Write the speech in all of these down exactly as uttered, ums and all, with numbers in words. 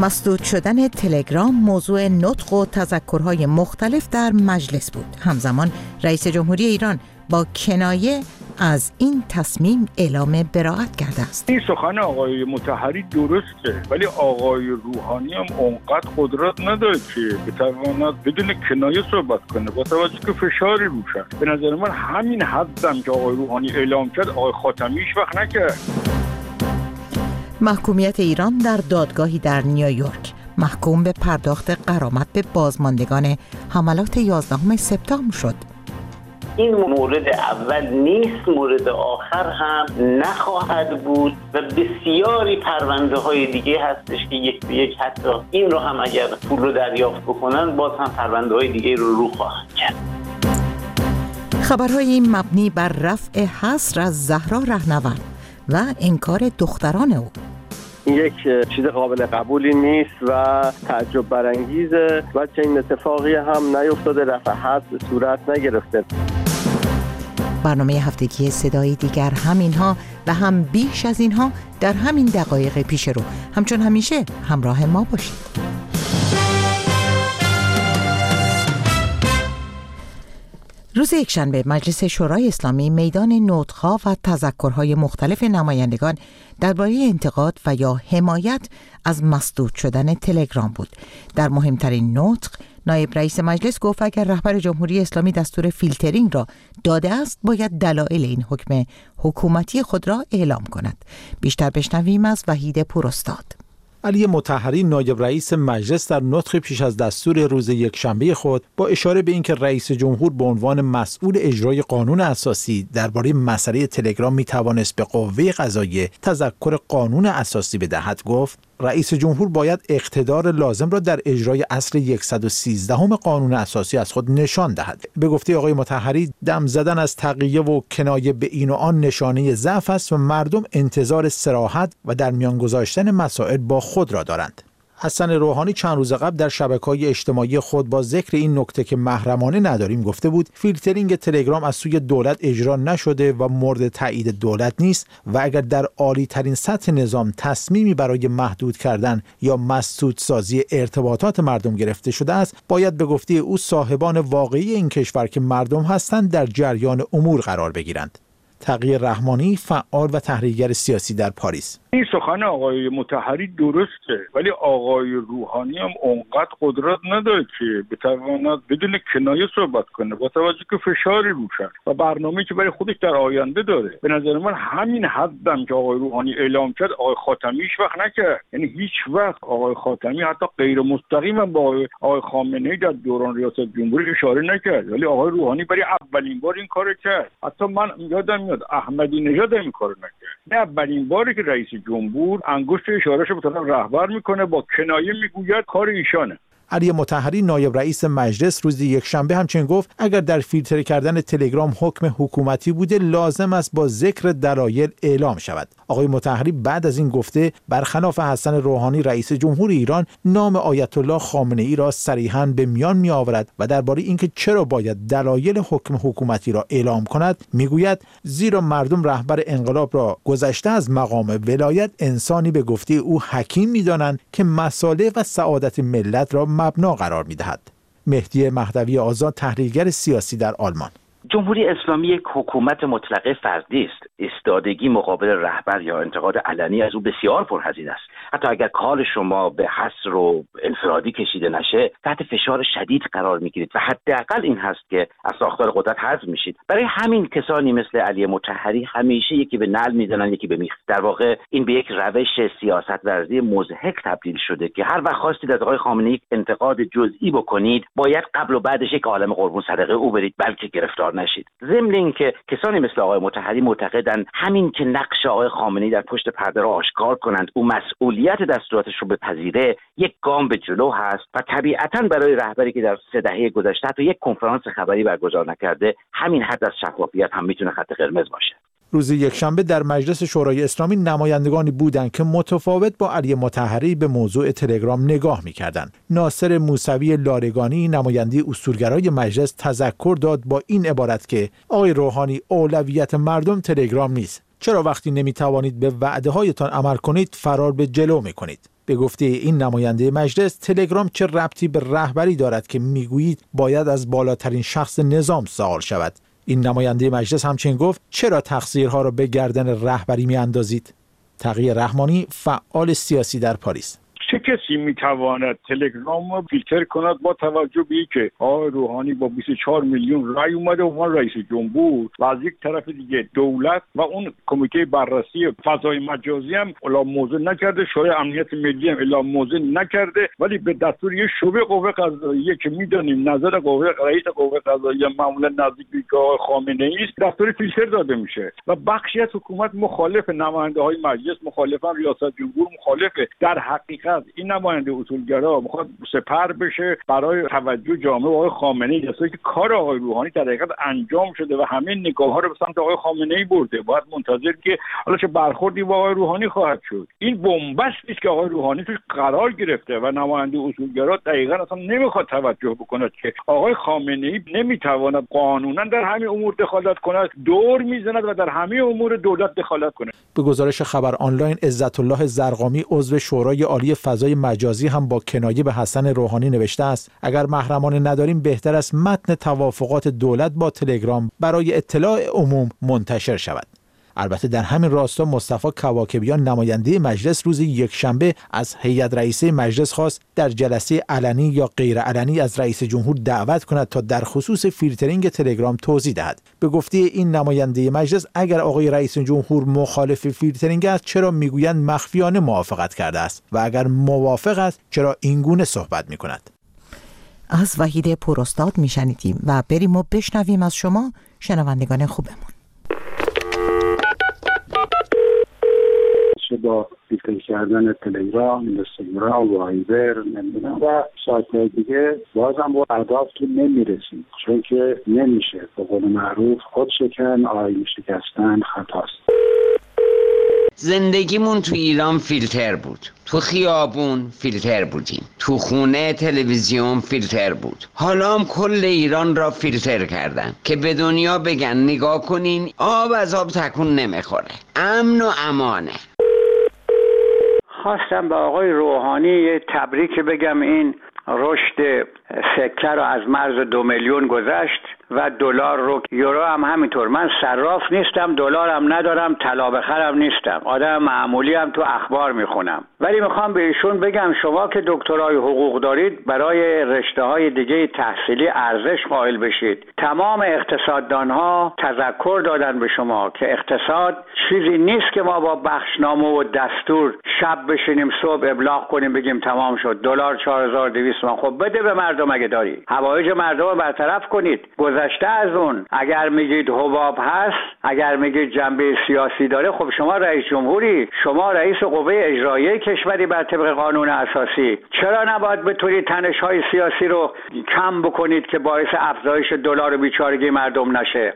مسدود شدن تلگرام موضوع نطق و تذکرهای مختلف در مجلس بود. همزمان رئیس جمهوری ایران با کنایه از این تصمیم اعلام براءت کرده است. این سخن آقای مطهری درسته، ولی آقای روحانی هم اونقدر قدرت نداره که بتواند بدون کنایه صحبت کنه با توجه که فشاری روش هست. به نظر من همین حدم که آقای روحانی اعلام کرد آقای خاتمی هیچ وقت نکرد. محکومیت ایران در دادگاهی در نیویورک محکوم به پرداخت غرامت به بازماندگان حملات یازدهم سپتامبر شد. این مورد اول نیست، مورد آخر هم نخواهد بود و بسیاری پرونده های دیگه هستش که یک به یک حتی این رو هم اگر پول رو دریافت بکنن باز هم پرونده های دیگه رو رو خواهند کرد. خبرهای مبنی بر رفع حصر از زهرا رهنورد و انکار دختران او. این یک چیز قابل قبولی نیست و تعجب برانگیزه و چنین اتفاقی هم نیفتاده، رفع حصر صورت نگرفته. برنامه هفتگی صدای دیگر همینها و هم بیش از اینها در همین دقایق پیش رو. همچون همیشه همراه ما باشید. روز یکشنبه مجلس شورای اسلامی میدان نطق‌ها و تذکرهای مختلف نمایندگان درباره انتقاد و یا حمایت از مسدود شدن تلگرام بود. در مهمترین نطق نایب رئیس مجلس گفت اگر رهبر جمهوری اسلامی دستور فیلترینگ را داده است باید دلایل این حکم حکومتی خود را اعلام کند. بیشتر بشنویم از وحید پوراستاد. علی مطهری نایب رئیس مجلس در نطق پیش از دستور روز یکشنبه خود با اشاره به اینکه رئیس جمهور به عنوان مسئول اجرای قانون اساسی درباره مسئله تلگرام می توانست به قوه قضاییه تذکر قانون اساسی بدهد گفت رئیس جمهور باید اقتدار لازم را در اجرای اصل صد و سیزده هم قانون اساسی از خود نشان دهد. به گفته آقای مطهری دم زدن از تقیه و کنایه به این و آن نشانه ضعف است و مردم انتظار صراحت و در میان گذاشتن مسائل با خود را دارند. حسن روحانی چند روز قبل در شبکه‌های اجتماعی خود با ذکر این نکته که محرمانه نداریم گفته بود فیلترینگ تلگرام از سوی دولت اجرا نشده و مورد تایید دولت نیست و اگر در عالی ترین سطح نظام تصمیمی برای محدود کردن یا مسدود سازی ارتباطات مردم گرفته شده است باید به گفته او صاحبان واقعی این کشور که مردم هستند در جریان امور قرار بگیرند. تقی رحمانی فعال و تحلیلگر سیاسی در پاریس: این سخن آقای مطهری درسته، ولی آقای روحانی هم اونقدر قدرت نداره که بتواند بدون کنایه صحبت کنه با توجه که فشاری روش هست و برنامه‌ای که برای خودش در آینده داره. به نظر من همین حدم که آقای روحانی اعلام کرد آقای خاتمی هیچ وقت نکرد. یعنی هیچ وقت آقای خاتمی حتی غیر مستقیما با آقای خامنه‌ای در دوران ریاست جمهوری اشاره نکرد، ولی آقای روحانی برای اولین بار این کارو کرد. حتی من یادم میاد احمدی نژاد این کارو نکرد. نه اولین باری که رئیس جمهور انگشت اشارهشو به طرف رهبر میکنه با کنایه میگوید کار ایشانه. علی مطهری نایب رئیس مجلس روز یکشنبه همچنین گفت اگر در فیلتر کردن تلگرام حکم حکومتی بوده لازم است با ذکر دلایل اعلام شود. آقای مطهری بعد از این گفته برخلاف حسن روحانی رئیس جمهور ایران نام آیت الله خامنه ای را صریحاً به میان می آورد و درباره اینکه چرا باید دلایل حکم حکومتی را اعلام کند میگوید زیرا مردم رهبر انقلاب را گذشته از مقام ولایت انسانی به گفته او حکیم می‌دانند که مصالح و سعادت ملت را مبنا قرار می‌دهد. مهدی مهدوی آزاد تحلیلگر سیاسی در آلمان: جمهوری اسلامی یک حکومت مطلقه فردی است. ایستادگی مقابل رهبر یا انتقاد علنی از او بسیار پرهزینه است. حتی اگر کار شما به حصر و انفرادی کشیده نشه تحت فشار شدید قرار میگیرید و حداقل این هست که از ساختار قدرت حذف میشید. برای همین کسانی مثل علی مطهری همیشه یکی به نعل میزنن یکی به میخ. در واقع این به یک روش سیاست ورزی مضحک تبدیل شده که هر وقت خواستید از آقای خامنه‌ای انتقاد جزئی بکنید باید قبل و بعدش یک عالم قربون صدقه او برید بلکه گرفتار نشید. ضمن اینکه کسانی مثل آقای مطهری معتقدند همین که نقش آقای خامنه‌ای در پشت پرده را آشکار کنند او مسئولیت دستوراتش رو بپذیره یک گام به جلو هست و طبیعتاً برای رهبری که در سه دهه گذشته حتی یک کنفرانس خبری برگزار نکرده همین حد از شفافیت هم میتونه خط قرمز باشه. روز یکشنبه در مجلس شورای اسلامی نمایندگانی بودند که متفاوت با علی مطهری به موضوع تلگرام نگاه می‌کردند. ناصر موسوی لارگانی نماینده اصولگرای مجلس تذکر داد با این عبارت که آقای روحانی اولویت مردم تلگرام نیست. چرا وقتی نمی‌توانید به وعده‌هایتان عمل کنید فرار به جلو می‌کنید؟ به گفته این نماینده مجلس، تلگرام چه ربطی به رهبری دارد که میگویید باید از بالاترین شخص نظام سوال شود؟ این نماینده مجلس همچنین گفت چرا تقصیرها را به گردن رهبری میاندازید؟ تقی رحمانی، فعال سیاسی در پاریس: چه کسی میتواند تلگرام رو فیلتر کند با توجه به اینکه آقای روحانی با بیست و چهار میلیون رای اومده عنوان رئیس جمهور و از یک طرف دیگه دولت و اون کمیته بررسی فضای مجازی هم اعلام موضوع نکرده، شورای امنیت ملی هم اعلام موضوع نکرده، ولی به دستور یه شعبه قوه قضاییه که میدونیم نظر قوه رئیس قوه قضاییه معمولا نزدیک به آقای خامنه‌ای است، دستور فیلتر داده میشه و بخشی از حکومت مخالف، نماینده های مجلس مخالفن، ریاست جمهور مخالفه. در حقیقت این نماینده اصولگرا میخواد سپر بشه برای توجه جامعه آقای خامنه‌ای، اصلا که کار آقای روحانی در حقیقت انجام شده و همه نگاه‌ها رو به سمت آقای خامنه‌ای برده. باید منتظر که حالا چه برخوردی با آقای روحانی خواهد شد. این بنبستی است که آقای روحانی توش قرار گرفته و نماینده اصولگرا دقیقاً اصلا نمیخواد توجه بکند که آقای خامنه‌ای نمیتواند قانونا در همه امور دخالت کند، دور میزند و در همه امور دولت دخالت کند. به گزارش خبر آنلاین، عزت الله زرقامی عضو شورای عالی فضای مجازی هم با کنایه به حسن روحانی نوشته است اگر محرمانه نداریم بهتر است متن توافقات دولت با تلگرام برای اطلاع عموم منتشر شود. البته در همین راستا مصطفی کواکبیان نماینده مجلس روز یکشنبه از هیئت رئیسه مجلس خواست در جلسه علنی یا غیر علنی از رئیس جمهور دعوت کند تا در خصوص فیلترینگ تلگرام توضیح دهد. به گفته این نماینده مجلس اگر آقای رئیس جمهور مخالف فیلترینگ است چرا میگویند مخفیانه موافقت کرده است و اگر موافق است چرا اینگونه صحبت میکند؟ از وحید پوراستاد میشنیدیم و بریم و بشنویم از شما شنوندگان خوبمون. با فیلتر کردن تلگرام، اینستاگرام، وایبر نمیدونم و سایت‌های دیگه بازم با اهداف تو نمیرسیم، چون که نمیشه. به قول معروف خود شکن آینه شکستن خطاست. زندگیمون تو ایران فیلتر بود، تو خیابون فیلتر بودیم، تو خونه تلویزیون فیلتر بود. حالا هم کل ایران را فیلتر کردن که به دنیا بگن نگاه کنین آب از آب تکون نمیخوره، امن و امانه. خواستم به آقای روحانی یه تبریک بگم، این رشد سکه رو از مرز دو میلیون گذشت و دلار رو، یورو هم همینطور. من صراف نیستم، دلارم ندارم، طلا بخرم نیستم، آدم معمولی هم تو اخبار میخونم، ولی میخوام به ایشون بگم شما که دکترای حقوق دارید برای رشته‌های دیگه تحصیلی ارزش قائل بشید. تمام اقتصاددانها تذکر دادن به شما که اقتصاد چیزی نیست که ما با بخشنامه و دستور شب بشینیم صبح ابلاغ کنیم بگیم تمام شد دلار چهار هزار و دویست تومان. خب بده به مردم، اگه داری حوایج مردم رو برطرف کنید. گذشته از اون اگر میگید حباب هست، اگر میگید جنبه سیاسی داره، خب شما رئیس جمهوری، شما رئیس قوه اجراییه کشوری بر طبق قانون اساسی، چرا نباید بتونید تنش‌های سیاسی رو کم بکنید که باعث افزایش دلار و بیچارگی مردم نشه؟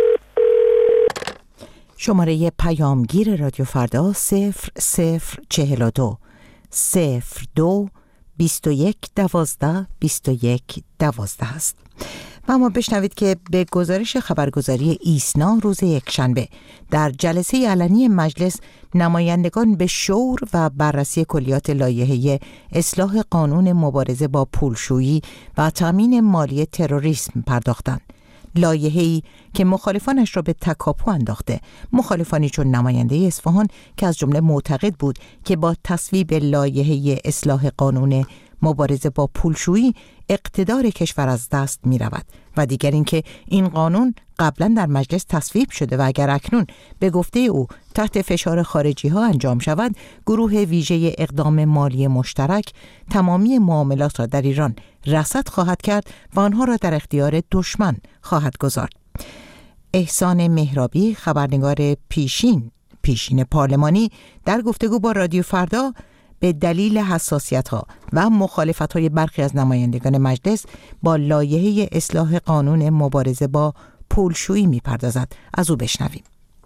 شماره پیامگیر رادیو فردا صفر صفر چهل و دو صفر دو بیست و یک دوازده بیست و یک دوازده است. و اما بشنوید که به گزارش خبرگزاری ایسنا روز یکشنبه در جلسه علنی مجلس نمایندگان به شور و بررسی کلیات لایحه اصلاح قانون مبارزه با پولشویی و تامین مالی تروریسم پرداختند. لایحه‌ای که مخالفانش را به تکاپو انداخته، مخالفانی چون نماینده اصفهان که از جمله معتقد بود که با تصویب لایحه اصلاح قانون مبارزه با پولشویی اقتدار کشور از دست می رود و دیگر اینکه این قانون قبلا در مجلس تصویب شده و اگر اکنون به گفته او تحت فشار خارجی ها انجام شود، گروه ویژه اقدام مالی مشترک تمامی معاملات را در ایران رصد خواهد کرد و آنها را در اختیار دشمن خواهد گذارد. احسان مهرابی، خبرنگار پیشین پیشین پارلمانی، در گفتگو با رادیو فردا به دلیل حساسیت‌ها و مخالفت‌های برخی از نمایندگان مجلس با لایحه اصلاح قانون مبارزه با پولشویی می‌پردازد. از او بشنویم.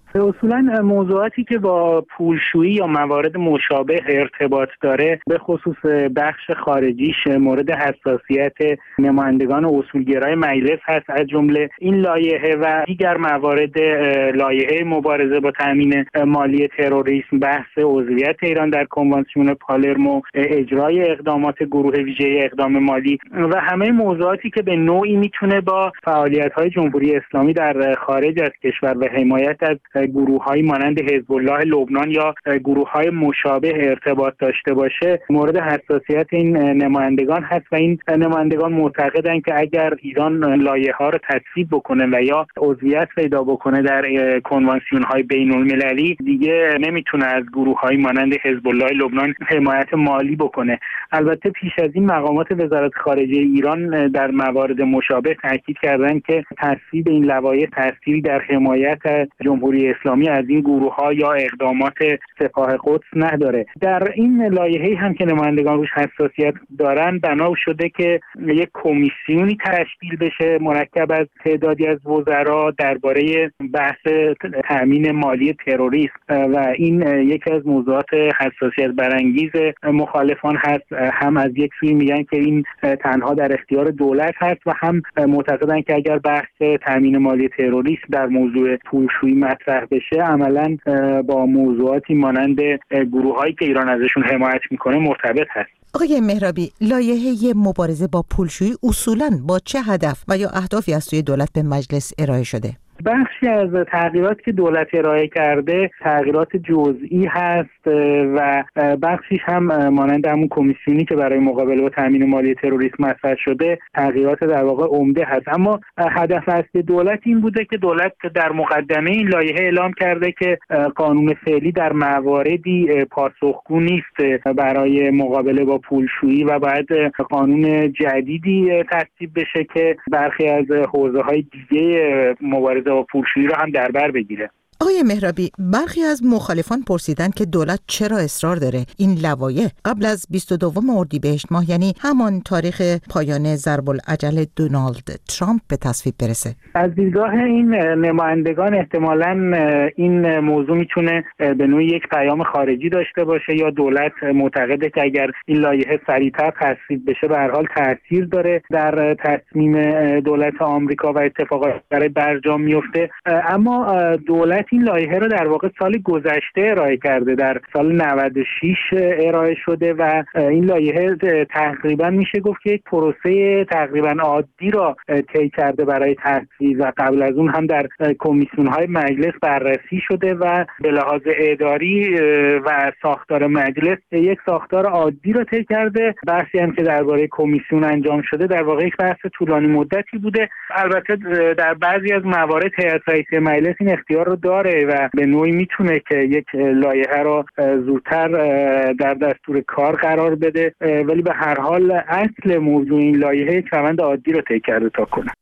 اصولا موضوعاتی که با پولشویی یا موارد مشابه ارتباط داره به خصوص بخش خارجیش مورد حساسیت نمایندگان اصولگرای مجلس هست، از جمله این لایحه و دیگر موارد لایحه مبارزه با تامین مالی تروریسم، بحث عضویت ایران در کنوانسیون پالرمو، اجرای اقدامات گروه ویژه اقدام مالی و همه موضوعاتی که به نوعی میتونه با فعالیت‌های جمهوری اسلامی در خارج از کشور و حمایت از گروه‌های مانند حزب الله لبنان یا گروه‌های مشابه ارتباط داشته باشه مورد حساسیت این نمایندگان هست و این نمایندگان معتقدند که اگر ایران لایحه‌ها رو تصویب بکنه و یا عضویت پیدا بکنه در کنوانسیون‌های بین‌المللی دیگه نمیتونه از گروه‌های مانند حزب الله لبنان حمایت مالی بکنه. البته پیش از این مقامات وزارت خارجه ایران در موارد مشابه تاکید کردند که تصویب این لوایح تأثیری در حمایت جمهوری اسلامی از این گروه‌ها یا اقدامات سپاه قدس نداره. در این لایحه هم که نمایندگان روش حساسیت دارن بنا شده که یک کمیسیونی تشکیل بشه مرکب از تعدادی از وزرا درباره بحث تامین مالی تروریسم و این یکی از موضوعات حساسیت برانگیز مخالفان هست. هم از یک سوی میگن که این تنها در اختیار دولت هست و هم معتقدن که اگر بحث تامین مالی تروریسم در موضوع پولشویی مطرح بشه عملاً با موضوعاتی مانند گروه‌هایی که ایران ازشون حمایت میکنه مرتبط هست. آقای مهرابی، لایحه مبارزه با پولشویی اصولاً با چه هدف و یا اهدافی از سوی دولت به مجلس ارائه شده؟ بخشی از تغییرات که دولت ارائه کرده تغییرات جزئی هست و بخشیش هم مانند همون کمیسیونی که برای مقابله با تامین مالی تروریسم مطرح شده تغییرات در واقع عمده هست. اما هدف اصلی دولت این بوده که دولت در مقدمه این لایحه اعلام کرده که قانون فعلی در مواردی پاسخگو نیست برای مقابله با پولشویی و باید قانون جدیدی تصویب بشه که برخی از حوزه‌های دیگه مبارزه با پولشویی رو هم در بر بگیره. آقای مهرابی، برخی از مخالفان پرسیدن که دولت چرا اصرار داره این لوایح قبل از بیست و دوم اردیبهشت ماه، یعنی همان تاریخ پایان ضرب العجل دونالد ترامپ، به تصویب برسه. از دیدگاه این نمایندگان احتمالاً این موضوع میتونه به نوعی یک پیام خارجی داشته باشه یا دولت معتقده که اگر این لایحه سریعتر تصویب بشه به هر حال تاثیر داره در تصمیم دولت آمریکا و اتفاقات برای برجام میفته. اما دولت این لایحه رو در واقع سال گذشته ارائه کرده، در سال نود و شش ارائه شده و این لایحه تقریبا میشه گفت که یک پروسه تقریبا عادی را طی کرده برای تصویب و قبل از اون هم در کمیسیون‌های مجلس بررسی شده و به لحاظ اداری و ساختار مجلس یک ساختار عادی را طی کرده. بحثی هم که درباره کمیسیون انجام شده در واقع یک بحث طولانی مدتی بوده. البته در بعضی از موارد هیئت رئیسه مجلس این اختیار رو داره و به نوعی میتونه که یک لایحه رو زودتر در دستور کار قرار بده، ولی به هر حال اصل موضوع این لایحه یک روند عادی رو طی کرده تا کنه.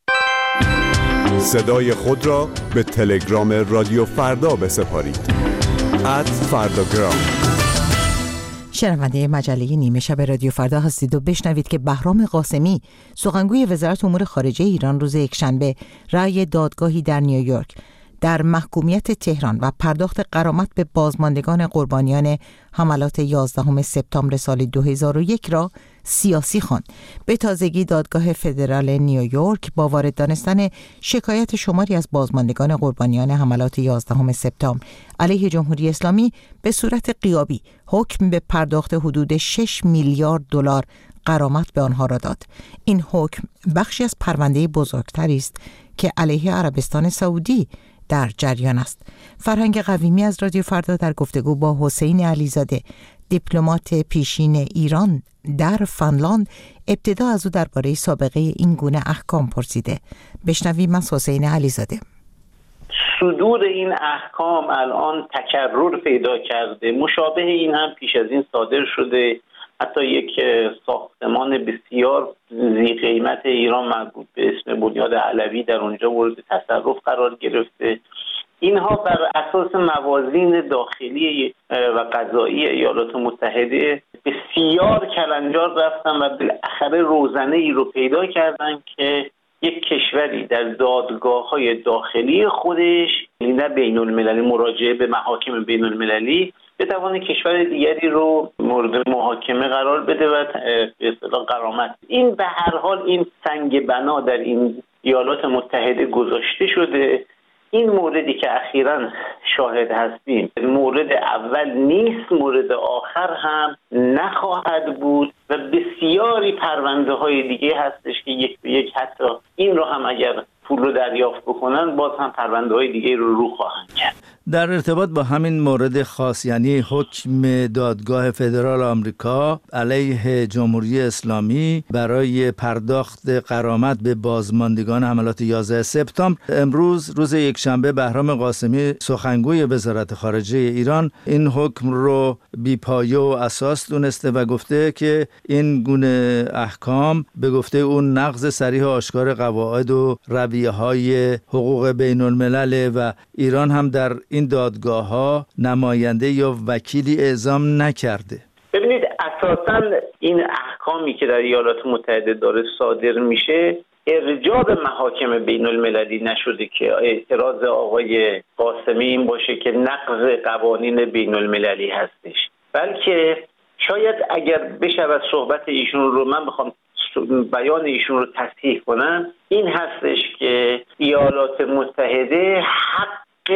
صدای خود را به تلگرام رادیو فردا بسپارید. ات فرداگرام. شنونده مجله نیمه شب رادیو فردا هستید و بشنوید که بهرام قاسمی، سخنگوی وزارت امور خارجه ایران، روز یکشنبه رأی دادگاهی در نیویورک در محکومیت تهران و پرداخت غرامت به بازماندگان قربانیان حملات یازدهم سپتامبر سال دو هزار و یک را سیاسی خواند. به تازگی دادگاه فدرال نیویورک با وارد دانستن شکایت شماری از بازماندگان قربانیان حملات یازدهم سپتامبر علیه جمهوری اسلامی به صورت غیابی حکم به پرداخت حدود شش میلیارد دلار غرامت به آنها را داد. این حکم بخشی از پرونده بزرگتری است که علیه عربستان سعودی در جریان است. فرهنگ قویمی از رادیو فردا در گفتگو با حسین علیزاده، دیپلمات پیشین ایران در فنلاند، ابتدا از او درباره سابقه این گونه احکام پرسیده. بشنویم از حسین علیزاده. صدور این احکام الان تکرر پیدا کرده. مشابه این هم پیش از این صادر شده. حتی یک ساختمان بسیار ذی قیمت ایران مربوط به اسم بنیاد علوی در اونجا مورد تصرف قرار گرفته. اینها بر اساس موازین داخلی و قضایی ایالات متحده بسیار کلنجار رفتن و بالاخره روزنه ای رو پیدا کردن که یک کشوری در دادگاه‌های داخلی خودش یعنی نه بین المللی، مراجعه به محاکم بین المللی، بتوانه کشور دیگری رو مورد محاکمه قرار بده و به اصطلاح غرامت. این به هر حال این سنگ بنا در این ایالات متحده گذاشته شده. این موردی که اخیراً شاهد هستیم مورد اول نیست، مورد آخر هم نخواهد بود و بسیاری پرونده های دیگه هستش که یک به یک حتی این رو هم اگر پول رو دریافت بکنن باز هم پرونده های دیگه رو رو خواهند کرد. در ارتباط با همین مورد خاص، یعنی حکم دادگاه فدرال آمریکا علیه جمهوری اسلامی برای پرداخت غرامت به بازماندگان حملات یازده سپتامبر، امروز روز یکشنبه بهرام قاسمی سخنگوی وزارت خارجه ایران این حکم رو بی‌پایه و اساس دونسته و گفته که این گونه احکام به گفته اون نقض صریح و آشکار قواعد و رویه‌های حقوق بین الملل و ایران هم در این دادگاه ها نماینده یا وکیلی اعزام نکرده. ببینید اساساً این احکامی که در ایالات متحده داره صادر میشه ارجاع به محاکم بین المللی نشده که اعتراض آقای قاسمی این باشه که نقض قوانین بین المللی هستش، بلکه شاید اگر بشود صحبت ایشون رو من بخوام بیان ایشون رو تصحیح کنم، این هستش که ایالات متحده حق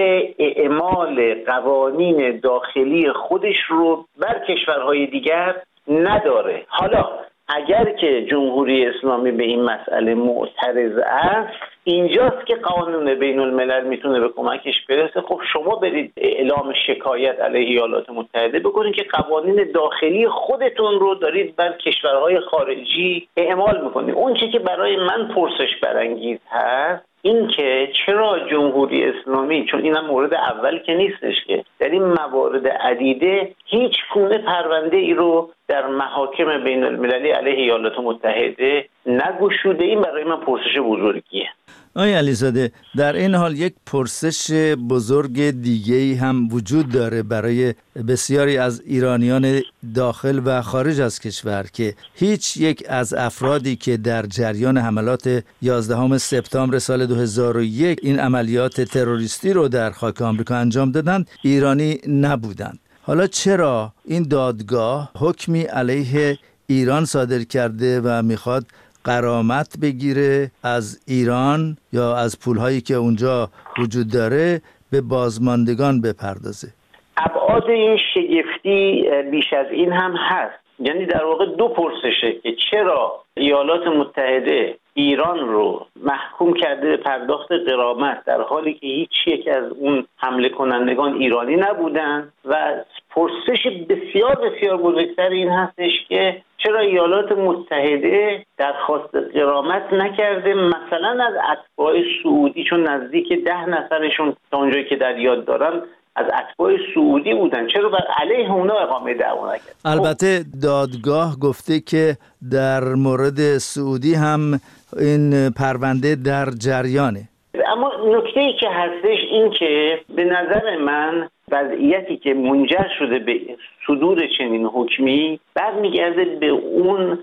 اعمال قوانین داخلی خودش رو بر کشورهای دیگر نداره. حالا اگر که جمهوری اسلامی به این مسئله معترض است، اینجاست که قانون بین الملل میتونه به کمکش برسه. خب شما برید اعلام شکایت علیه ایالات متحده بکنید که قوانین داخلی خودتون رو دارید بر کشورهای خارجی اعمال میکنید. اون چیزی که برای من پرسش برانگیز هست این که چرا جمهوری اسلامی، چون اینم مورد اول که نیستش که در این موارد عدیده هیچ گونه پرونده ای رو در محاکم بین المللی علیه ایالات متحده نگشوده، این برای من پرسش بزرگیه. آقای علیزاده، در این حال یک پرسش بزرگ دیگه‌ای هم وجود داره برای بسیاری از ایرانیان داخل و خارج از کشور که هیچ یک از افرادی که در جریان حملات یازدهم سپتامبر سال دو هزار و یک این عملیات تروریستی رو در خاک آمریکا انجام دادند ایرانی نبودند. حالا چرا این دادگاه حکمی علیه ایران صادر کرده و میخواد غرامت بگیره از ایران یا از پولهایی که اونجا وجود داره به بازماندگان بپردازه؟ ابعاد این شگفتی بیش از این هم هست. یعنی در واقع دو پرسشه که چرا ایالات متحده ایران رو محکوم کرده به پرداخت غرامت در حالی که هیچ یک از اون حمله کنندگان ایرانی نبودن، و پرسش بسیار بسیار بزرگتر این هستش که چرا ایالات متحده درخواست غرامت نکرده مثلا از اتباع سعودی، چون نزدیک ده نفرشون تا اونجایی که در یاد دارم از اتباع سعودی بودن، چرا بر علیه اونا اقامه دعوا نکرد؟ البته دادگاه گفته که در مورد سعودی هم این پرونده در جریانه. اما نکته‌ای که هستش این که به نظر من وضعیتی که منجر شده به صدور چنین حکمی برمیگرده به اون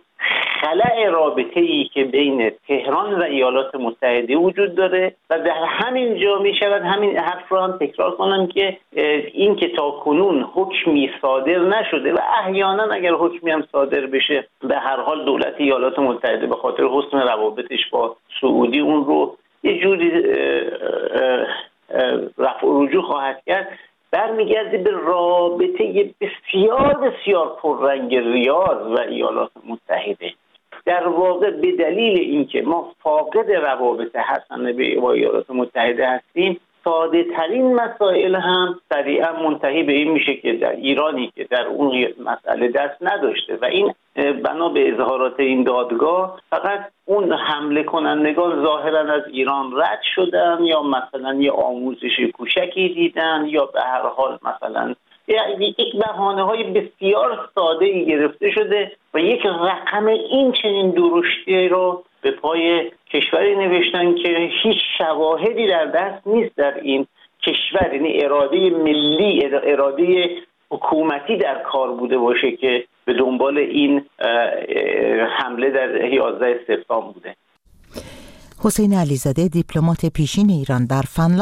خلأ رابطه‌ای که بین تهران و ایالات متحده وجود داره و در همین جا می شود همین حرف را هم تکرار کنم که این که تا کنون حکمی صادر نشده و احیانا اگر حکمی هم صادر بشه به هر حال دولت ایالات متحده به خاطر حسن روابطش با سعودی اون رو یه جوری رفع و رجوع خواهد کرد، برمیگرده به رابطه بسیار بسیار پررنگ ریاض و ایالات متحده. در واقع به دلیل اینکه ما فاقد روابط حسنه با ایالات متحده هستیم، ساده ترین مسائل هم سریعا منتهی به این میشه که در ایرانی که در اون مسئله دست نداشته و این بنا به اظهارات این دادگاه فقط اون حمله کنندگان ظاهرا از ایران رد شدن یا مثلا یه آموزش کوچکی دیدن یا به هر حال مثلا یک بهانه های بسیار ساده ای گرفته شده و یک رقم این چنین درشتی رو به پای کشوری نوشتن که هیچ شواهدی در دست نیست در این کشور، یعنی اراده ملی، اراده حکومتی در کار بوده باشه که به دنبال این حمله در یازده سپتامبر بوده. حسین علیزاده دیپلمات پیشین ایران در فنلاند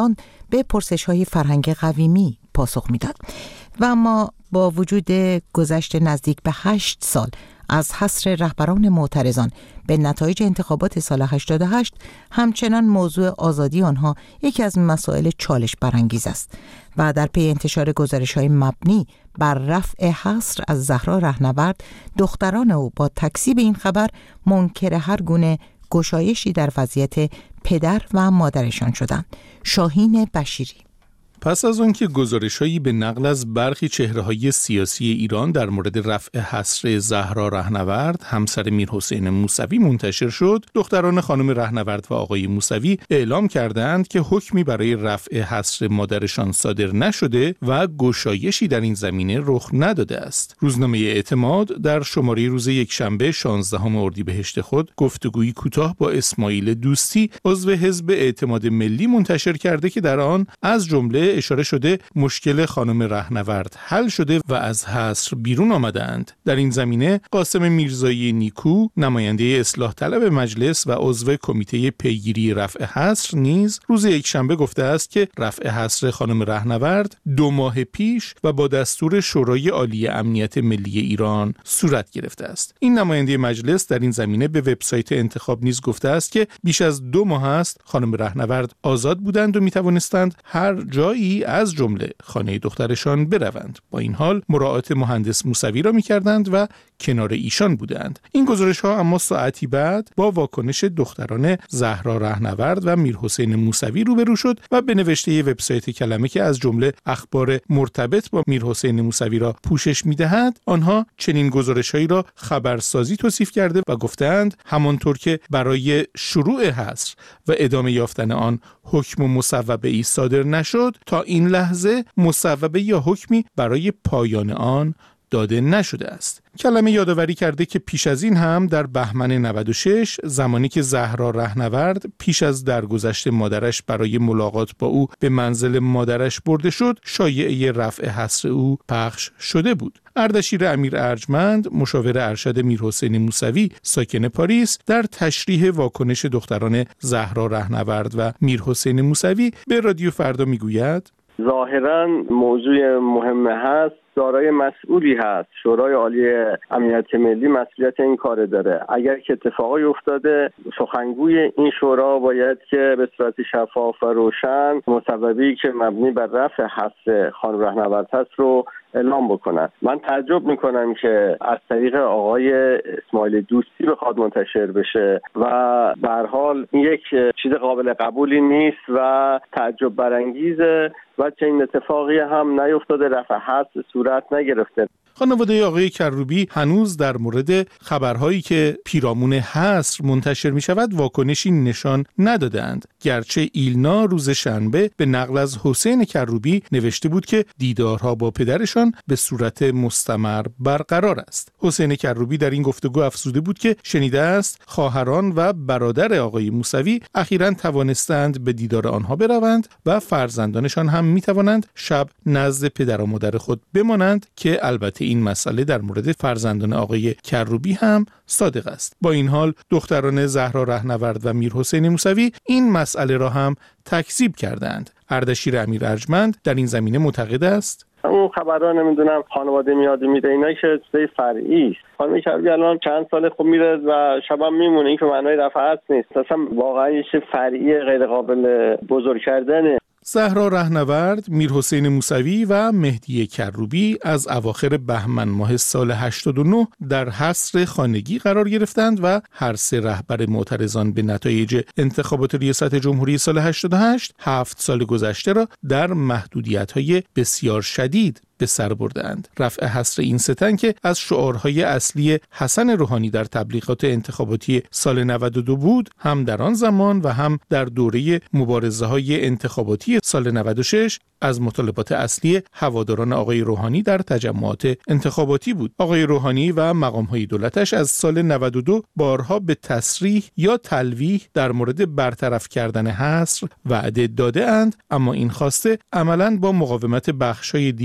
به پرسش‌های فرهنگ قویمی پاسخ می‌داد. و اما با وجود گذشت نزدیک به هشت سال از حصر رهبران معترضان به نتایج انتخابات سال هشتاد و هشت، همچنان موضوع آزادی آنها یکی از مسائل چالش برانگیز است و در پی انتشار گزارش‌های مبنی بر رفع حصر از زهرا رهنورد، دختران او با تکذیب این خبر منکر هر گونه گشایشی در وضعیت پدر و مادرشان شدند. شاهین بشیری. پس از آن که گزارش‌هایی به نقل از برخی چهره‌های سیاسی ایران در مورد رفع حصر زهرا رهنورد، همسر میرحسین موسوی منتشر شد، دختران خانم رهنورد و آقای موسوی اعلام کردند که حکمی برای رفع حصر مادرشان صادر نشده و گشایشی در این زمینه رخ نداده است. روزنامه اعتماد در شماره روز یکشنبه شانزدهم اردیبهشت خود گفتگویی کوتاه با اسماعیل دوستی، عضو حزب اعتماد ملی، منتشر کرده که در آن از جمله اشاره شده مشکل خانم رهنورد حل شده و از حصر بیرون آمدند. در این زمینه قاسم میرزایی نیکو، نماینده اصلاح طلب مجلس و عضو کمیته پیگیری رفع حصر، نیز روز یکشنبه گفته است که رفع حصر خانم رهنورد دو ماه پیش و با دستور شورای عالی امنیت ملی ایران صورت گرفته است. این نماینده مجلس در این زمینه به وبسایت انتخاب نیز گفته است که بیش از دو ماه است خانم رهنورد آزاد بودند و میتوانستند هر جایی از جمله خانه دخترشان بروند. با این حال مراعات مهندس موسوی را می‌کردند و کنار ایشان بودند. این گزارش‌ها اما ساعتی بعد با واکنش دختران زهرا رهنورد و میرحسین موسوی روبرو شد و به نوشته وبسایت کلمه که از جمله اخبار مرتبط با میرحسین موسوی را پوشش می‌دهد، آنها چنین گزارش‌هایی را خبرسازی توصیف کرده و گفتند همانطور که برای شروع حصر و ادامه یافتن آن حکم مصوبه‌ای صادر نشد، تا این لحظه مصوبه یا حکمی برای پایان آن داده نشده است. کلمه یادآوری کرده که پیش از این هم در بهمن نود و شش، زمانی که زهرا رهنورد پیش از درگذشت مادرش برای ملاقات با او به منزل مادرش برده شد، شایعه رفع حصر او پخش شده بود. اردشیر امیر ارجمند، مشاور ارشد میرحسین موسوی ساکن پاریس، در تشریح واکنش دختران زهرا رهنورد و میرحسین موسوی به رادیو فردا میگوید: ظاهراً موضوع مهم هست، دارای مسئولی هست. شورای عالی امنیت ملی مسئولیت این کار داره. اگر که اتفاقی افتاده، سخنگوی این شورا باید که به صورت شفاف و روشن مصوبه‌ای که مبنی بر رفع حصر خانم رهنورد هست رو اعلام بکنن. من تعجب میکنم که از طریق آقای اسماعیل دوستی بخواد منتشر بشه و به هر حال این یک چیز قابل قبولی نیست و تعجب برانگیزه و چنین اتفاقی هم نیفتاده، رفع حصر صورت نگرفته. خانواده آقای کروبی هنوز در مورد خبرهایی که پیرامون حصر منتشر می شود واکنشی نشان ندادند، گرچه ایلنا روز شنبه به نقل از حسین کروبی نوشته بود که دیدارها با پدرشان به صورت مستمر برقرار است. حسین کروبی در این گفتگو افزوده بود که شنیده است خواهران و برادر آقای موسوی اخیراً توانستند به دیدار آنها بروند و فرزندانشان هم می توانند شب نزد پدر و مادر خود بمانند که البته این مسئله در مورد فرزندان آقای کروبی هم صادق است. با این حال دختران زهرا رهنورد و میرحسین موسوی این مسئله را هم تکذیب کردند. اردشیر امیر ارجمند در این زمینه معتقد است: اون خبرها نمیدونم خانواده میاد میره، اینا که چیز فرعی است. خانم کروبی الان چند سال خوب میره و شبم میمونه، این که معنای رفعت نیست. اصلا واقعا یه چیز فرعی غیر قابل بزرگ کردنه. زهرا رهنورد، میرحسین موسوی و مهدی کروبی از اواخر بهمن ماه سال هشتاد و نه در حصر خانگی قرار گرفتند و هر سه رهبر معترضان به نتایج انتخابات ریاست جمهوری سال هشتاد و هشت هفت سال گذشته را در محدودیت‌های بسیار شدید به سر بردند. رفع حصر این سه تن که از شعارهای اصلی حسن روحانی در تبلیغات انتخاباتی سال نود و دو بود، هم در آن زمان و هم در دوره مبارزه‌های انتخاباتی سال نود و شش از مطالبات اصلی هواداران آقای روحانی در تجمعات انتخاباتی بود. آقای روحانی و مقام‌های دولتش از سال نود و دو بارها به تصریح یا تلویح در مورد برطرف کردن حصر وعده داده اند، اما این خواسته عملاً با مقاومت بخش‌های دیگری از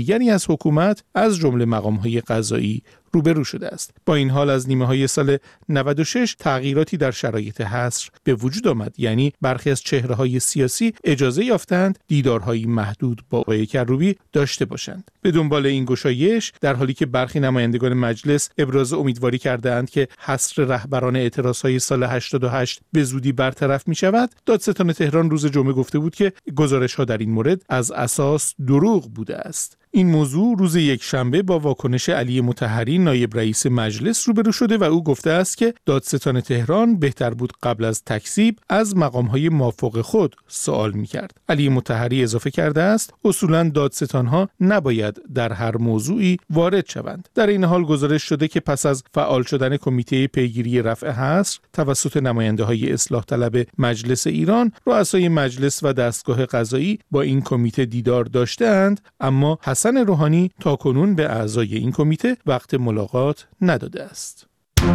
از حکومت از جمله مقام‌های قضایی روبرو شده است. با این حال از نیمه‌های سال نود و شش تغییراتی در شرایط حصر به وجود آمد، یعنی برخی از چهره‌های سیاسی اجازه یافتند دیدارهایی محدود با آقای کروبی داشته باشند. به دنبال این گشایش، در حالی که برخی نمایندگان مجلس ابراز امیدواری کردند که حصر رهبران اعتراضهای سال هشتاد و هشت به زودی برطرف می‌شود، دادستان تهران روز جمعه گفته بود که گزارش‌ها در این مورد از اساس دروغ بوده است. این موضوع روز یک شنبه با واکنش علی مطهری نایب رئیس مجلس روبرو شده و او گفته است که دادستان تهران بهتر بود قبل از تکذیب از مقام‌های مافوق خود سوال می‌کرد. علی مطهری اضافه کرده است اصولاً دادستان‌ها نباید در هر موضوعی وارد شوند. در این حال گزارش شده که پس از فعال شدن کمیته پیگیری رفع حصر توسط نماینده‌های اصلاح طلب مجلس ایران، رؤسای مجلس و دستگاه قضایی با این کمیته دیدار داشته‌اند، اما حسن روحانی تاکنون به اعضای این کمیته وقت ملاقات نداده است.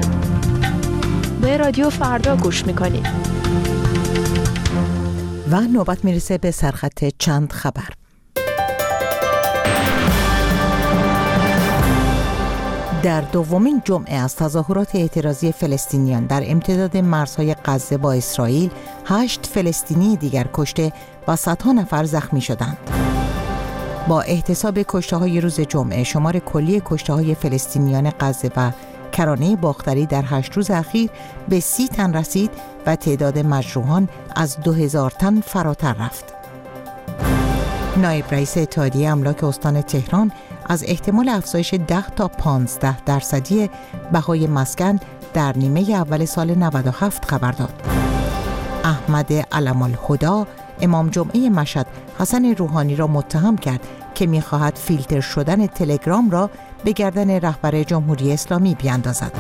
به رادیو فردا گوش میکنید و نوبت میرسه به سرخط چند خبر. در دومین جمعه از تظاهرات اعتراضی فلسطینیان در امتداد مرزهای غزه با اسرائیل، هشت فلسطینی دیگر کشته و صدها نفر زخمی شدند. با احتساب کشته‌های روز جمعه، شمار کلی کشته‌های فلسطینیان غزه و کرانه باختری در هشت روز اخیر به سی تن رسید و تعداد مجروحان از دو هزار تن فراتر رفت. نایب رئیس اتحادیه املاک استان تهران از احتمال افزایش ده تا پانزده درصدی بهای مسکن در نیمه اول سال نود و هفت خبر داد. احمد علم الهدی امام جمعه مشهد حسن روحانی را متهم کرد که می‌خواهد فیلتر شدن تلگرام را به گردن رهبر جمهوری اسلامی بیاندازد.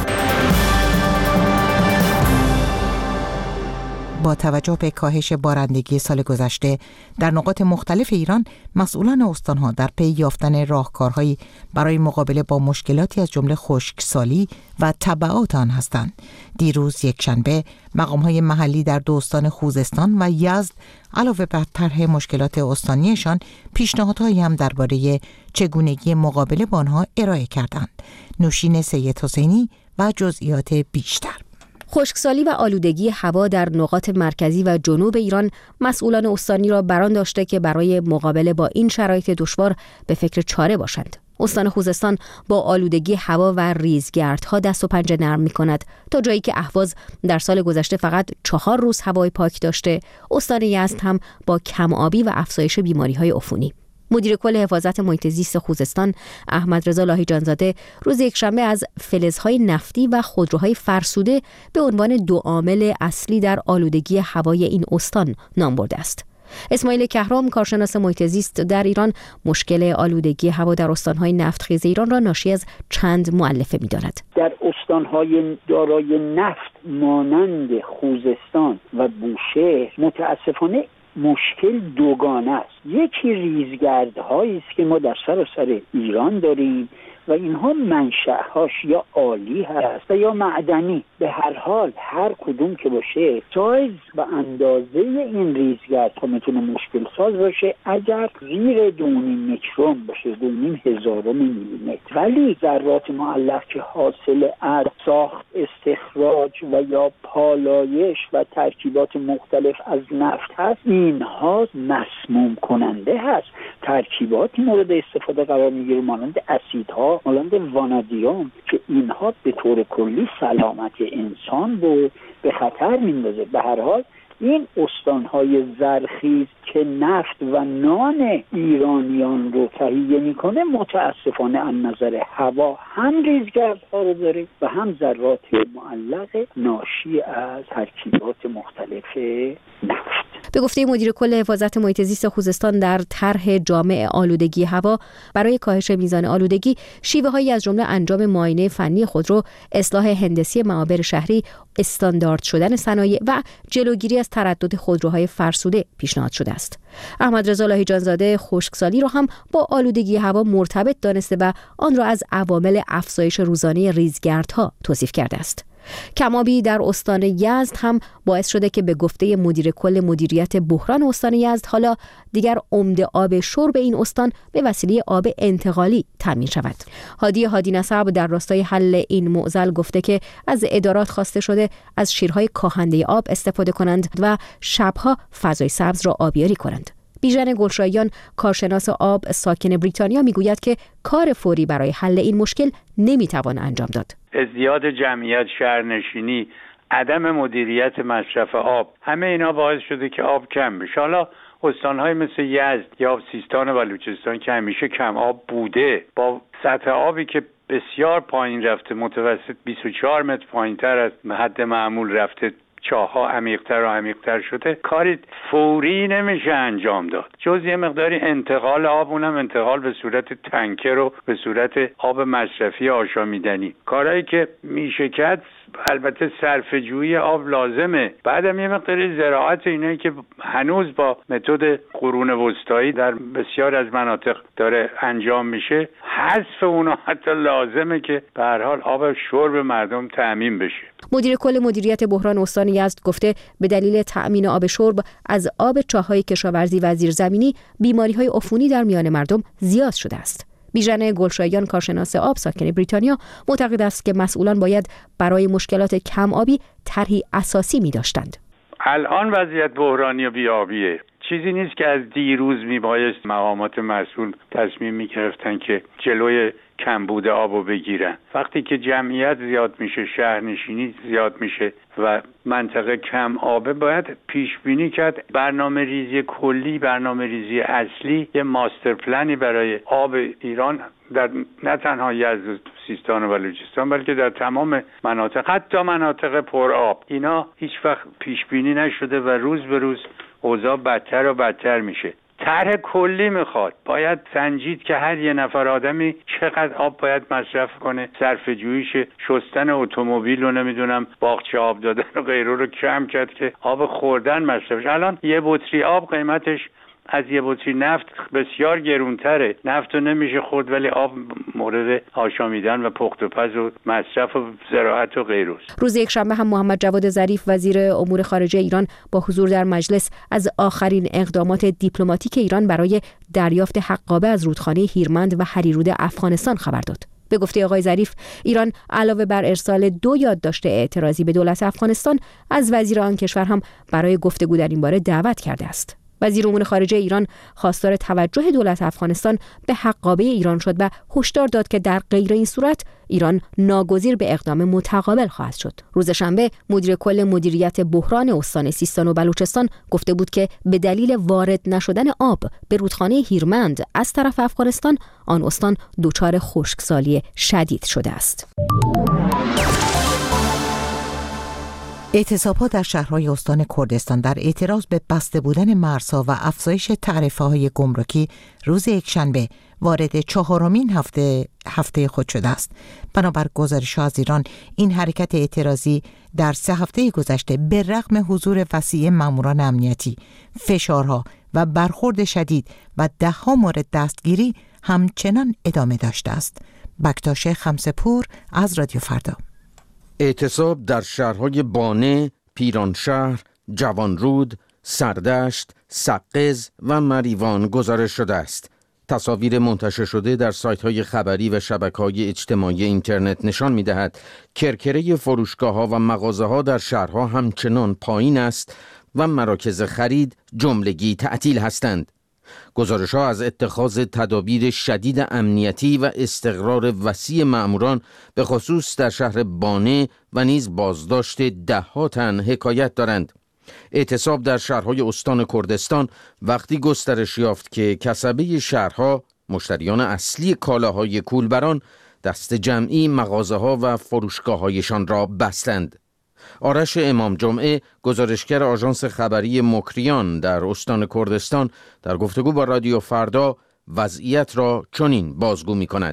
با توجه به کاهش بارندگی سال گذشته در نقاط مختلف ایران، مسئولان استان‌ها در پی یافتن راهکارهایی برای مقابله با مشکلاتی از جمله خشکسالی و تبعات آن هستند. دیروز یکشنبه مقام‌های محلی در دو استان خوزستان و یزد علاوه بر طرح مشکلات استانیشان، پیشنهادهایی هم درباره چگونگی مقابله با آنها ارائه کردند. نوشین سید حسینی و جزئیات بیشتر. خشکسالی و آلودگی هوا در نقاط مرکزی و جنوب ایران مسئولان استانی را بران داشته که برای مقابله با این شرایط دشوار به فکر چاره باشند. استان خوزستان با آلودگی هوا و ریزگردها دست و پنجه نرم می‌کند، تا جایی که اهواز در سال گذشته فقط چهار روز هوای پاک داشته. استان یزد هم با کم‌آبی و افزایش بیماری‌های عفونی. مدیر کل حفاظت محیط زیست خوزستان احمد رضا لاهیجانزاده روز یکشنبه از فلزهای نفتی و خودروهای فرسوده به عنوان دو عامل اصلی در آلودگی هوای این استان نام برده است. اسماعیل کهرام، کارشناس محیط زیست در ایران، مشکل آلودگی هوا در استانهای نفتخیز ایران را ناشی از چند مؤلفه می‌داند. در استانهای دارای نفت مانند خوزستان و بوشهر متاسفانه مشکل دوگانه است. یکی ریزگردهایی است که ما در سراسر ایران داریم و اینها منشأهاش یا آلی هست و یا معدنی. به هر حال هر کدوم که باشه، سایز و اندازه این ریزگردها میتونه مشکل ساز باشه اگر زیر دو و نیم میکرون باشه، دو و نیم هزارم میلیمتر. ولی ذرات معلق که حاصل از ساخت، استخراج و یا پالایش و ترکیبات مختلف از نفت هست، اینها مسموم کننده هست. ترکیباتی مورد استفاده قرار میگیره مانند اسیدها، مانند وانادیوم که اینها به طور کلی سلامتی انسان رو به خطر میندازه. به هر حال این استانهای زرخیز که نفت و نان ایرانیان رو تهیه میکنه متاسفانه از نظر هوا هم ریزگردها رو داره و هم ذرات معلق ناشی از ترکیبات مختلف نفت. به گفته مدیر کل حفاظت محیط زیست خوزستان، در طرح جامع آلودگی هوا برای کاهش میزان آلودگی، شیوه‌هایی از جمله انجام معاینه فنی خودرو، اصلاح هندسی معابر شهری، استاندارد شدن صنایع و جلوگیری از تردد خودروهای فرسوده پیشنهاد شده است. احمد رضا لاهیجانزاده خشکسالی را هم با آلودگی هوا مرتبط دانسته و آن را از عوامل افزایش روزانه ریزگردها توصیف کرده است. کم‌آبی در استان یزد هم باعث شده که به گفته مدیر کل مدیریت بحران استان یزد حالا دیگر عمده آب شرب این استان به وسیله آب انتقالی تامین شود. هادی هادی نسب در راستای حل این معضل گفته که از ادارات خواسته شده از شیرهای کاهنده آب استفاده کنند و شبها فضای سبز را آبیاری کنند. بیژن گلشاییان کارشناس آب ساکن بریتانیا میگوید که کار فوری برای حل این مشکل نمیتوان انجام داد. ازدیاد جمعیت، شهرنشینی، عدم مدیریت مصرف آب، همه اینا باعث شده که آب کم بشه. حالا استان‌های مثل یزد یا سیستان و بلوچستان که همیشه کم آب بوده، با سطح آبی که بسیار پایین رفته، متوسط بیست و چهار متر پایین‌تر از حد معمول رفته، چاه‌ها عمیق‌تر و عمیق‌تر شده، کاری فوری نمیشه انجام داد جز یه مقداری انتقال آب، اونم انتقال به صورت تانکر و به صورت آب مصرفی آشامیدنی. کارهایی که میشه کرد، البته صرفه‌جویی آب لازمه، بعدم یه مقداری زراعت، اینایی که هنوز با متد قرون وسطایی در بسیار از مناطق داره انجام میشه، حذف اونها حتی لازمه که به هر حال آب شرب مردم تأمین بشه. مدیر کل مدیریت بحران استان یزد گفته به دلیل تأمین آب شرب از آب چاه‌های کشاورزی و زیرزمینی بیماری‌های عفونی در میان مردم زیاد شده است. بیژن گلشاییان کارشناس آب ساکن بریتانیا معتقد است که مسئولان باید برای مشکلات کم آبی طرحی اساسی می داشتند. الان وضعیت بحرانی و بی‌آبیه، چیزی نیست که از دیروز میبایست مقامات مسئول تصمیم میگرفتن که جلوی کمبود آبو بگیرن. وقتی که جمعیت زیاد میشه، شهرنشینی زیاد میشه و منطقه کم آبه، باید پیش بینی کرد، برنامه ریزی کلی، برنامه ریزی اصلی، یه ماستر پلانی برای آب ایران در نه تنها یزد و سیستان و بلوچستان بلکه در تمام مناطق، حتی مناطق پر آب، اینا هیچ وقت پیش بینی نشده و روز به روز اوضاع بدتر و بدتر میشه. طرح کلی میخواد، باید سنجید که هر یه نفر آدمی چقدر آب باید مصرف کنه، صرفه جوییش، شستن اتومبیل و نمیدونم باغچه آب دادن و غیره رو کم کرد که آب خوردن مصرفش. الان یه بطری آب قیمتش از یه بطری نفت بسیار گرونتره. نفت رو نمیشه خورد ولی آب مورد آشامیدن و پخت و پز و مصرف و زراعت و غیره. روز یکشنبه هم محمد جواد ظریف وزیر امور خارجه ایران با حضور در مجلس از آخرین اقدامات دیپلماتیک ایران برای دریافت حقابه از رودخانه هیرمند و هریرود افغانستان خبر داد. به گفته آقای ظریف، ایران علاوه بر ارسال دو یادداشت اعتراضی به دولت افغانستان، از وزیر آن کشور هم برای گفتگو در این باره دعوت کرده است. وزیر امور خارجه ایران خواستار توجه دولت افغانستان به حقابه ایران شد و هشدار داد که در غیر این صورت ایران ناگزیر به اقدام متقابل خواهد شد. روز شنبه مدیر کل مدیریت بحران استان سیستان و بلوچستان گفته بود که به دلیل وارد نشدن آب به رودخانه هیرمند از طرف افغانستان، آن استان دچار خشکسالی شدید شده است. اعتصاب‌ها در شهرهای استان کردستان در اعتراض به بسته بودن مرزها و افزایش تعرفه‌های گمرکی روز یکشنبه وارد چهارمین هفته هفته خود شده است. بنابر گزارش‌ها از ایران، این حرکت اعتراضی در سه هفته گذشته به رغم حضور وسیع ماموران امنیتی، فشارها و برخورد شدید و ده‌ها مورد دستگیری همچنان ادامه داشته است. بکتاش خمسه‌پور از رادیو فردا. اعتصاب در شهرهای بانه، پیرانشهر، جوانرود، سردشت، سقز و مریوان گزارش شده است. تصاویر منتشر شده در سایت‌های خبری و شبکه‌های اجتماعی اینترنت نشان می‌دهد کرکره فروشگاه‌ها و مغازه‌ها در شهرها همچنان پایین است و مراکز خرید جملگی تعطیل هستند. گزارش‌ها از اتخاذ تدابیر شدید امنیتی و استقرار وسیع مأموران به خصوص در شهر بانه و نیز بازداشت ده‌ها تن حکایت دارند. اعتصاب در شهرهای استان کردستان وقتی گسترش یافت که کسبه شهرها، مشتریان اصلی کالاهای کولبران، دست جمعی مغازه‌ها و فروشگاه‌هایشان را بستند. آرش امام جمعه، گزارشگر آژانس خبری مکریان در استان کردستان، در گفتگو با رادیو فردا وضعیت را چنین بازگو می‌کند.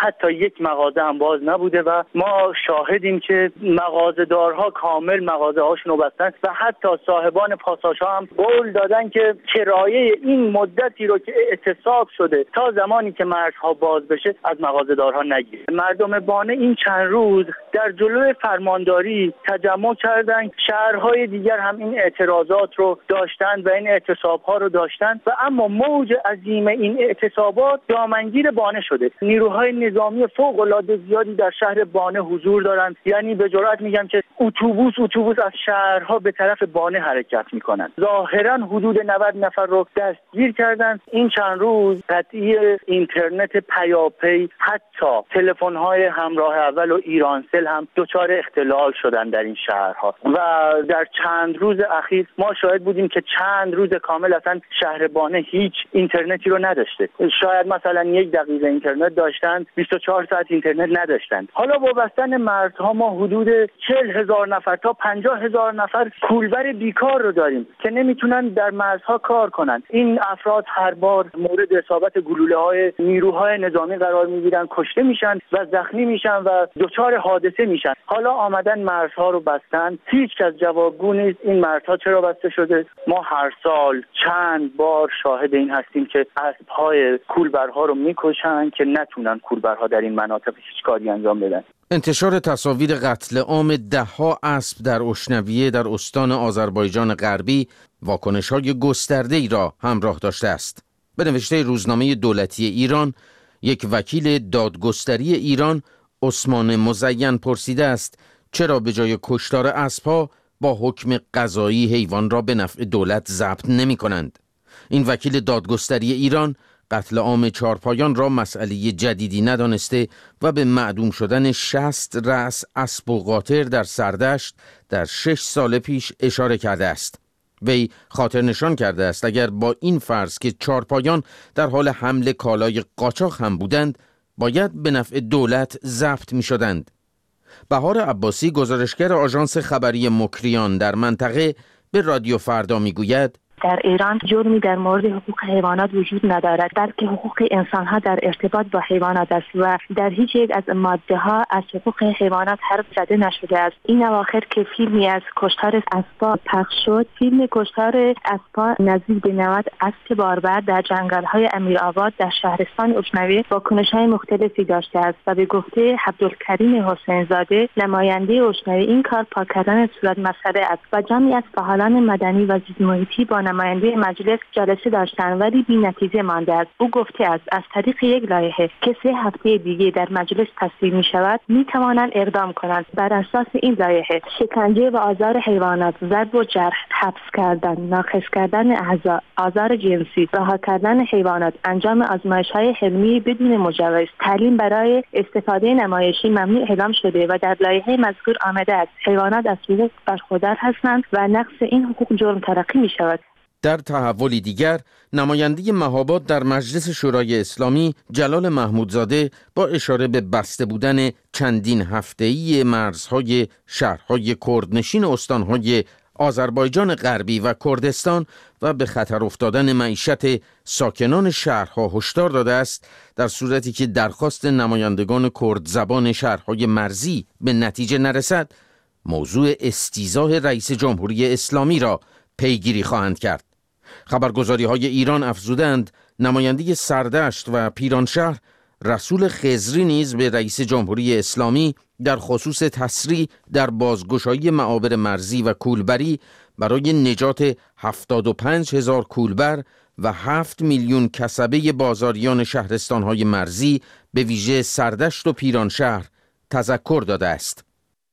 حتی یک مغازه هم باز نبوده و ما شاهدیم که مغازه‌دارها کامل مغازه هاشون رو بستن و حتی صاحبان پاساژها هم قول دادن که کرایه این مدتی رو که اعتصاب شده تا زمانی که مرزها باز بشه از مغازه‌دارها نگیره. مردم بانه این چند روز در جلوی فرمانداری تجمع کردن، شهرهای دیگر هم این اعتراضات رو داشتند و این اعتصابها رو داشتند و اما موج عظیم این اعتصابات دامنگیر بانه شده. نیروهای نظامی فوق‌العاده زیادی در شهر بانه حضور دارند، یعنی به جرئت میگم که اتوبوس اتوبوس از شهرها به طرف بانه حرکت میکنند. ظاهرا حدود نود نفر رو دستگیر کردند. این چند روز قطعی اینترنت پیاپی، حتی تلفن‌های همراه اول و ایرانسل هم دچار اختلال شدن در این شهرها و در چند روز اخیر ما شاهد بودیم که چند روز کامل اصلا شهر بانه هیچ اینترنتی رو نداشته. شاید مثلا یک دقیقه اینترنت داشتن، بیست و چهار ساعت اینترنت نداشتن. حالا با بستن مرزها ما حدود چهل هزار نفر تا پنجاه هزار نفر کولبر بیکار رو داریم که نمیتونن در مرزها کار کنن. این افراد هر بار مورد اصابت گلوله‌های نیروهای نظامی قرار میگیرن، کشته میشن و زخمی میشن و دچار حادثه میشن. حالا آمدن مرزها رو بستن، هیچ کس جوابگو نیست این مرزها چرا بسته شده. ما هر سال چند بار شاهد این هستیم که اسب‌های کولبرها رو میکشن که نتونن کولبرها در این مناطق هیچ کاری انجام بدن. انتشار تصاویر قتل عام ده‌ها اسب در اشنویه در استان آذربایجان غربی واکنش‌های گسترده‌ای را همراه داشته است. به نوشته روزنامه دولتی ایران، یک وکیل دادگستری ایران عثمان مزین پرسیده است چرا به جای کشتار اسب‌ها با حکم قضایی حیوان را به نفع دولت ضبط نمی‌کنند. این وکیل دادگستری ایران قتل عام چارپایان را مسئله جدیدی ندانسته و به معدوم شدن شصت رأس اسب و قاطر در سردشت در شش سال پیش اشاره کرده است. وی خاطر نشان کرده است اگر با این فرض که چارپایان در حال حمل کالای قاچاق هم بودند باید به نفع دولت ضبط می شدند. بهار عباسی گزارشگر آژانس خبری مکریان در منطقه به رادیو فردا می گوید در ایران جرمی در مورد حقوق حیوانات وجود ندارد، بلکه حقوق انسان‌ها در ارتباط با حیوانات است و در هیچ یک از ماده‌ها از حقوق حیوانات حرف زده نشده است. این اواخر که فیلمی از کشتار اسبا پخش شد، فیلم کشتار اسبا نزدیک به نود اسب باربر در جنگل‌های امیرآباد در شهرستان اشنویه واکنش‌های مختلفی داشته است و به گفته عبدالکریم حسین زاده نماینده اشنویه این کار پاک کردن صورت مسئله است و جمعی از فعالان مدنی و زیست‌محیطی با نماینده مجلس جلسه داشتند ولی بی نتیجه مانده است. او گفته است از طریق یک لایحه که سه هفته دیگه در مجلس تصویب می شود می توانند اقدام کنند. بر اساس این لایحه شکنجه و آزار حیوانات، ضرب و جرح، حبس کردن، ناقص کردن اعضا، آزار جنسی، رها کردن حیوانات، انجام آزمایش‌های علمی بدون مجوز، تعلیم برای استفاده نمایشی ممنوع اعلام شده و در لایحه مذکور آمده است حیوانات از حقوق برخوردار هستند و نقض این حقوق جرم تلقی می شود. در تحولی دیگر، نماینده مهاباد در مجلس شورای اسلامی جلال محمودزاده با اشاره به بسته بودن چندین هفته‌ای مرزهای شهرهای کردنشین استانهای آذربایجان غربی و کردستان و به خطر افتادن معیشت ساکنان شهرها هشدار داده است در صورتی که درخواست نمایندگان کرد زبان شهرهای مرزی به نتیجه نرسد، موضوع استیضاح رئیس جمهوری اسلامی را پیگیری خواهند کرد. خبرگزاری های ایران افزودند نماینده سردشت و پیرانشهر رسول خضری نیز به رئیس جمهوری اسلامی در خصوص تسریع در بازگشایی معابر مرزی و کولبری برای نجات هفتاد و پنج هزار کولبر و هفت میلیون کسبه بازاریان شهرستانهای مرزی به ویژه سردشت و پیرانشهر تذکر داده است.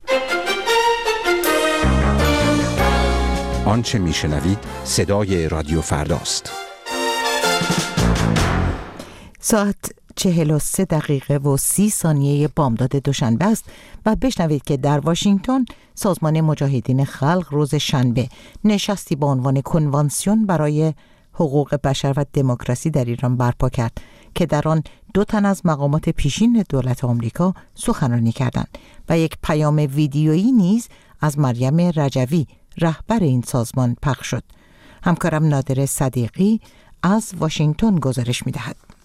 آنچه میشنوید صدای رادیو فرداست. ساعت چهل و سه دقیقه و سی ثانیه بامداد دوشنبه است و بشنوید که در واشنگتن سازمان مجاهدین خلق روز شنبه نشستی با عنوان کنوانسیون برای حقوق بشر و دموکراسی در ایران برپا کرد که در آن دو تن از مقامات پیشین دولت آمریکا سخنرانی کردند و یک پیام ویدیویی نیز از مریم رجوی رهبر این سازمان پخش شد. همکارم نادر صدیقی از واشنگتن گزارش می‌دهد.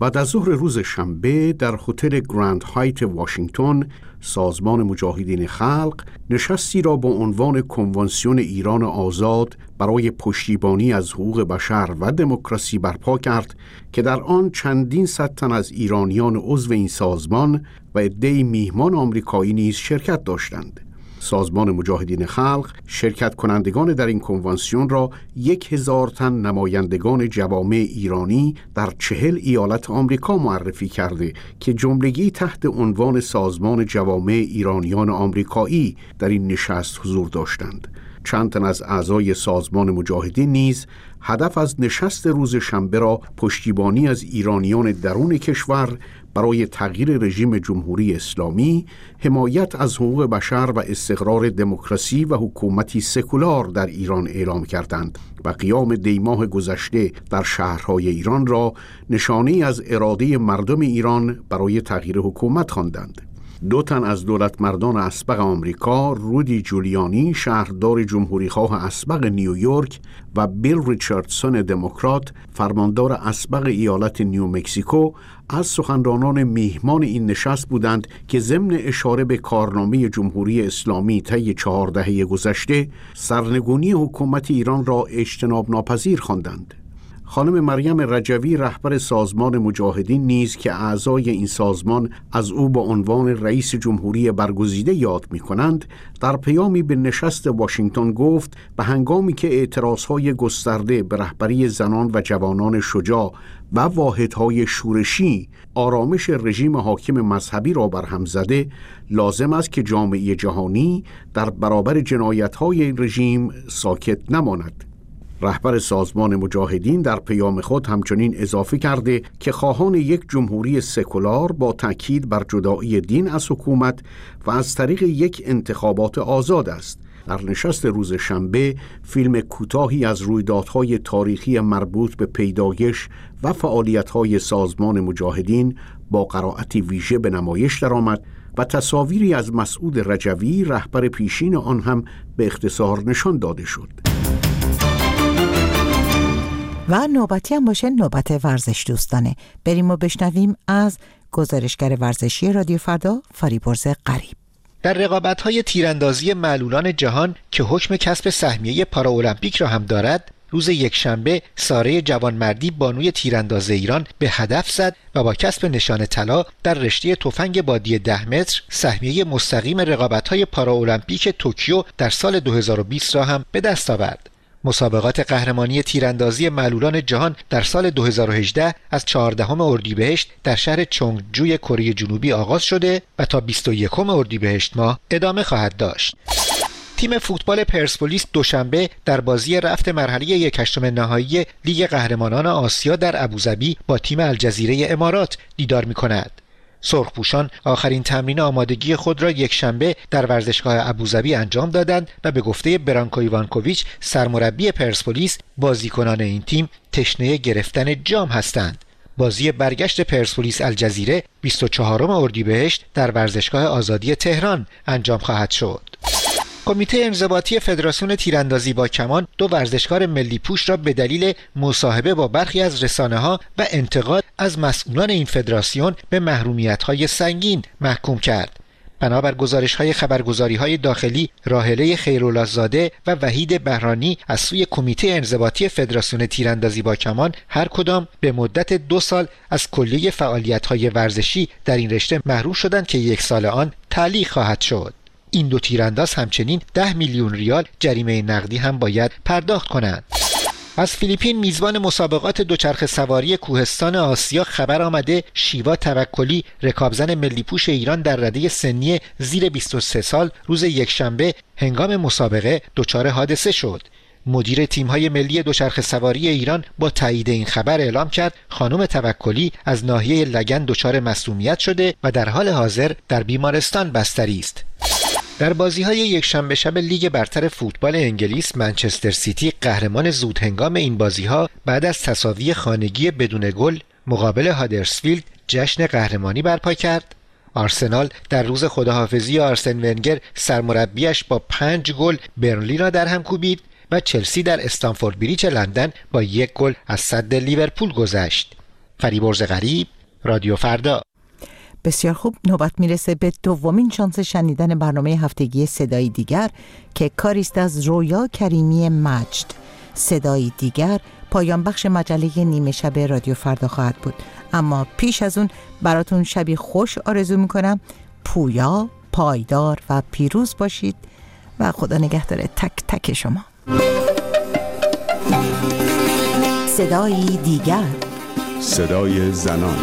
بعد از ظهر روز شنبه در هتل گراند هایت واشنگتن سازمان مجاهدین خلق نشستی را با عنوان کنوانسیون ایران آزاد برای پشتیبانی از حقوق بشر و دموکراسی برپا کرد که در آن چندین صد تن از ایرانیان عضو این سازمان و عده‌ای میهمان آمریکایی نیز شرکت داشتند. سازمان مجاهدین خلق شرکت کنندگان در این کنوانسیون را یک هزار تن نمایندگان جوامع ایرانی در چهل ایالت آمریکا معرفی کرده که جملگی تحت عنوان سازمان جوامع ایرانیان آمریکایی در این نشست حضور داشتند. چند تن از اعضای سازمان مجاهدین نیز هدف از نشست روز شنبه را پشتیبانی از ایرانیان درون کشور برای تغییر رژیم جمهوری اسلامی، حمایت از حقوق بشر و استقرار دموکراسی و حکومتی سکولار در ایران اعلام کردند و قیام دیماه گذشته در شهرهای ایران را نشانه‌ای از اراده مردم ایران برای تغییر حکومت خواندند. دو تن از دولت مردان اسبق آمریکا، رودی جولیانی شهردار جمهوریخواه اسبق نیویورک و بیل ریچاردسون دموکرات فرماندار اسبق ایالت نیومکزیکو از سخنرانان میهمان این نشست بودند که ضمن اشاره به کارنامه جمهوری اسلامی طی چهار دهه گذشته سرنگونی حکومت ایران را اجتناب ناپذیر خواندند. خانم مریم رجوی رهبر سازمان مجاهدین نیز که اعضای این سازمان از او با عنوان رئیس جمهوری برگزیده یاد می‌کنند، در پیامی به نشست واشنگتن گفت به هنگامی که اعتراضهای گسترده به رهبری زنان و جوانان شجاع و واحدهای شورشی آرامش رژیم حاکم مذهبی را برهم زده، لازم است که جامعه جهانی در برابر جنایت‌های این رژیم ساکت نماند. رهبر سازمان مجاهدین در پیام خود همچنین اضافه کرده که خواهان یک جمهوری سکولار با تأکید بر جدایی دین از حکومت و از طریق یک انتخابات آزاد است. در نشست روز شنبه فیلم کوتاهی از رویدادهای تاریخی مربوط به پیدایش و فعالیت‌های سازمان مجاهدین با قرائتی ویژه به نمایش درآمد و تصاویری از مسعود رجوی رهبر پیشین آن هم به اختصار نشان داده شد. و نوبتی هم باشه نوبت ورزش دوستانه. بریم و بشنویم از گزارشگر ورزشی رادیو فردا فریبرز غریب. در رقابت‌های تیراندازی معلولان جهان که حکم کسب سهمیه پاراولمپیک را هم دارد، روز یکشنبه ساره جوانمردی بانوی تیرانداز ایران به هدف زد و با کسب نشان طلا در رشته تفنگ بادی ده متر سهمیه مستقیم رقابت‌های پاراولمپیک توکیو در سال دو هزار و بیست را هم به دست آورد. مسابقات قهرمانی تیراندازی معلولان جهان در سال دو هزار و هجده از چهاردهم اردیبهشت در شهر چونگجوی کره جنوبی آغاز شده و تا بیست و یکم اردیبهشت ماه ادامه خواهد داشت. تیم فوتبال پرسپولیس دوشنبه در بازی رفت مرحله یک هشتم نهایی لیگ قهرمانان آسیا در ابوظبی با تیم الجزیره امارات دیدار می‌کند. سرخپوشان آخرین تمرین آمادگی خود را یک شنبه در ورزشگاه ابوظبی انجام دادند و به گفته برانکو ایوانکوویچ سرمربی پرسپولیس، بازیکنان این تیم تشنه گرفتن جام هستند. بازی برگشت پرسپولیس الجزیره بیست و چهارم اردیبهشت در ورزشگاه آزادی تهران انجام خواهد شد. کمیته انضباطی فدراسیون تیراندازی با کمان دو ورزشکار ملی پوش را به دلیل مصاحبه با برخی از رسانه‌ها و انتقاد از مسئولان این فدراسیون به محرومیت‌های سنگین محکوم کرد. بنابر گزارش‌های خبرگزاری‌های داخلی، راحله خیرالله‌زاده و وحید بهرانی از سوی کمیته انضباطی فدراسیون تیراندازی با کمان هر کدام به مدت دو سال از کلیه فعالیت‌های ورزشی در این رشته محروم شدند که یک سال آن تعلیق خواهد شد. این دو تیرانداز همچنین ده میلیون ریال جریمه نقدی هم باید پرداخت کنند. از فیلیپین میزبان مسابقات دوچرخه سواری کوهستان آسیا خبر آمده شیوا توکلی رکابزن ملی پوش ایران در رده سنی زیر بیست و سه سال روز یکشنبه هنگام مسابقه دچار حادثه شد. مدیر تیم‌های ملی دوچرخه سواری ایران با تایید این خبر اعلام کرد خانم توکلی از ناحیه لگن دچار مصدومیت شده و در حال حاضر در بیمارستان بستری است. در بازی‌های یکشنبه شب لیگ برتر فوتبال انگلیس، منچستر سیتی قهرمان زودهنگام این بازی‌ها بعد از تساوی خانگی بدون گل مقابل هادرسفیلد جشن قهرمانی برپا کرد. آرسنال در روز خداحافظی آرسن ونگر سرمربیش با پنج گل برنلی را در هم کوبید و چلسی در استنفورد بریج لندن با یک گل از سد لیورپول گذشت. فریبرز غریب، رادیو فردا. بسیار خوب، نوبت میرسه به دومین شانس شنیدن برنامه هفتگی صدای دیگر که کاری است از رویا کریمی مجد. صدای دیگر پایان بخش مجله نیمه شب رادیو فردا خواهد بود، اما پیش از اون براتون شبی خوش آرزو میکنم. پویا، پایدار و پیروز باشید و خدا نگهدار تک تک شما. صدای دیگر، صدای زنان.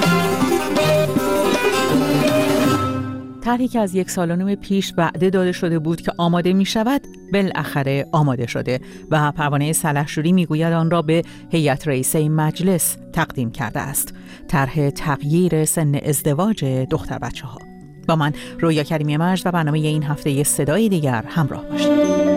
طرحی که از یک سال و نیم پیش وعده داده شده بود که آماده می شود، بالاخره آماده شده و پروانه سلحشوری می گوید آن را به هیئت رئیسه مجلس تقدیم کرده است. طرح تغییر سن ازدواج دختر بچه ها. با من رویا کریمی مجد و برنامه این هفته صدای دیگر همراه باشید.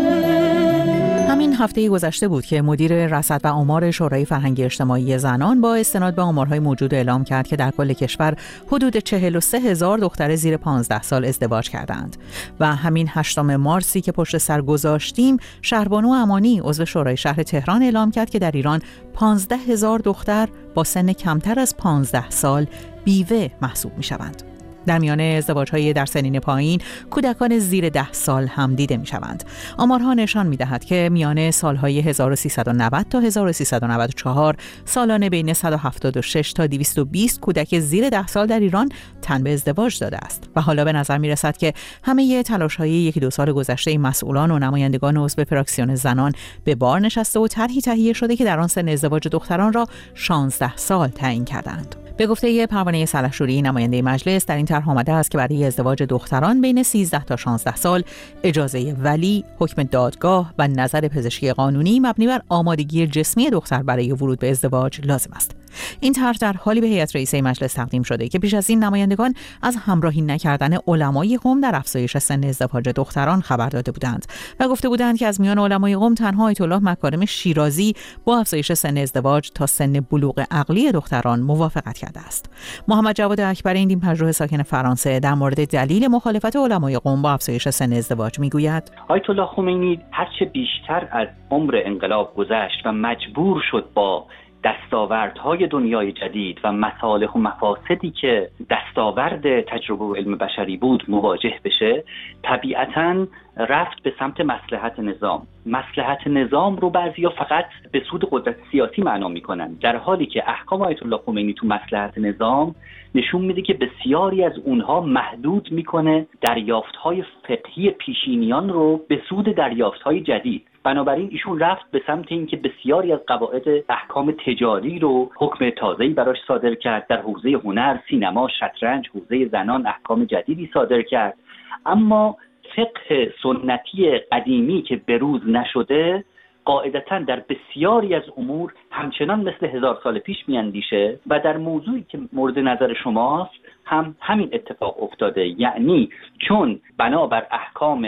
همین هفته گذشته بود که مدیر رصد و آمار شورای فرهنگی اجتماعی زنان با استناد به آمارهای موجود اعلام کرد که در کل کشور حدود چهل و سه هزار دختر زیر پانزده سال ازدواج کردند و همین هشتم مارسی که پشت سر گذاشتیم، شهربانو امانی عضو شورای شهر تهران اعلام کرد که در ایران پانزده هزار دختر با سن کمتر از پانزده سال بیوه محسوب می شوند. در میان ازدواج‌های در سنین پایین، کودکان زیر ده سال هم دیده می‌شوند. آمارها نشان می‌دهد که میان سال‌های هزار و سیصد و نود تا هزار و سیصد و نود و چهار سالانه بین صد و هفتاد و شش تا دویست و بیست کودک زیر ده سال در ایران تن به ازدواج داده است و حالا به نظر می‌رسد که همه تلاش‌های یکی دو سال گذشته مسئولان و نمایندگان عضو فراکسیون زنان به بار نشسته و طرحی تهیه شده که در آن سن ازدواج دختران را شانزده سال تعیین کردند. به گفته پروانه سلحشوری نماینده مجلس، در این طرح آمده است که برای ازدواج دختران بین سیزده تا شانزده سال اجازه ولی، حکم دادگاه و نظر پزشکی قانونی مبنی بر آمادگی جسمی دختر برای ورود به ازدواج لازم است. این طرح در حالی به هیئت رئیسه مجلس تقدیم شده که پیش از این نمایندگان از همراهی نکردن علمای قم در افزایش سن ازدواج دختران خبر داده بودند و گفته بودند که از میان علمای قم تنها آیت الله مکارم شیرازی با افزایش سن ازدواج تا سن بلوغ عقلی دختران موافقت کرده است. محمد جواد اکبر این دین پژوه ساکن فرانسه در مورد دلیل مخالفت علمای قم با افزایش سن ازدواج میگوید: آیت الله خمینی هرچه بیشتر از عمر انقلاب گذشت و مجبور شد با دستاوردهای دنیای جدید و مصالح و مفاسدی که دستاورد تجربه و علم بشری بود مواجه بشه، طبیعتاً رفت به سمت مصلحت نظام. مصلحت نظام رو بعضیا فقط به سود قدرت سیاسی معنا میکنن، در حالی که احکام آیت الله خمینی تو مصلحت نظام نشون میده که بسیاری از اونها محدود میکنه دریافت‌های فقهی پیشینیان رو به سود دریافت‌های جدید. بنابراین ایشون رفت به سمت این که بسیاری از قواعد احکام تجاری رو حکم تازه‌ای براش صادر کرد. در حوزه هنر، سینما، شطرنج، حوزه زنان احکام جدیدی صادر کرد. اما فقه سنتی قدیمی که بروز نشده قاعدتاً در بسیاری از امور همچنان مثل هزار سال پیش میاندیشه و در موضوعی که مورد نظر شماست هم همین اتفاق افتاده. یعنی چون بنابر احکام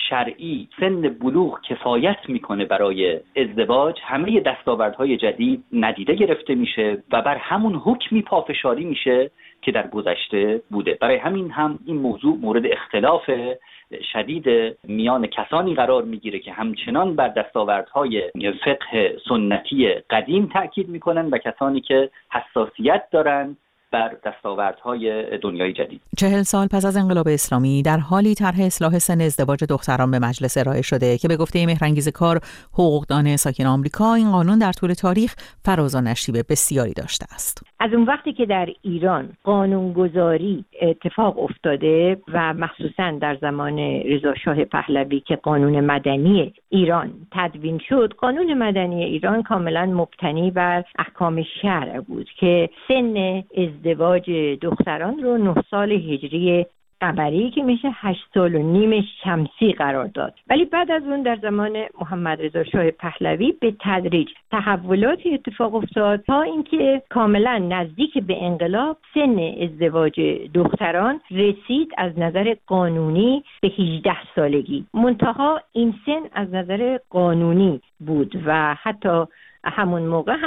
شرعی سن بلوغ کفایت میکنه برای ازدواج، همه دستاوردهای جدید ندیده گرفته میشه و بر همون حکمی پافشاری میشه که در گذشته بوده. برای همین هم این موضوع مورد اختلاف شدید میان کسانی قرار میگیره که همچنان بر دستاوردهای فقه سنتی قدیم تاکید میکنن و کسانی که حساسیت دارن بر دستاوردهای دنیای جدید. چهل سال پس از انقلاب اسلامی در حالی طرح اصلاح سن ازدواج دختران به مجلس ارائه شده که به گفته مهرانگیز کار حقوقدان ساکن آمریکا، این قانون در طول تاریخ فراز و نشیب بسیاری داشته است. از اون وقتی که در ایران قانونگذاری اتفاق افتاده و مخصوصا در زمان رضا شاه پهلوی که قانون مدنی ایران تدوین شد، قانون مدنی ایران کاملا مبتنی بر احکام شرع بود که سن ازدواج دختران رو نه سال هجری قمری که میشه هشت سال و نیم شمسی قرار داد. ولی بعد از اون در زمان محمد رضا شاه پهلوی به تدریج تحولاتی اتفاق افتاد تا اینکه کاملا نزدیک به انقلاب سن ازدواج دختران رسید از نظر قانونی به هجده سالگی. منتها این سن از نظر قانونی بود و حتی همون موقع هم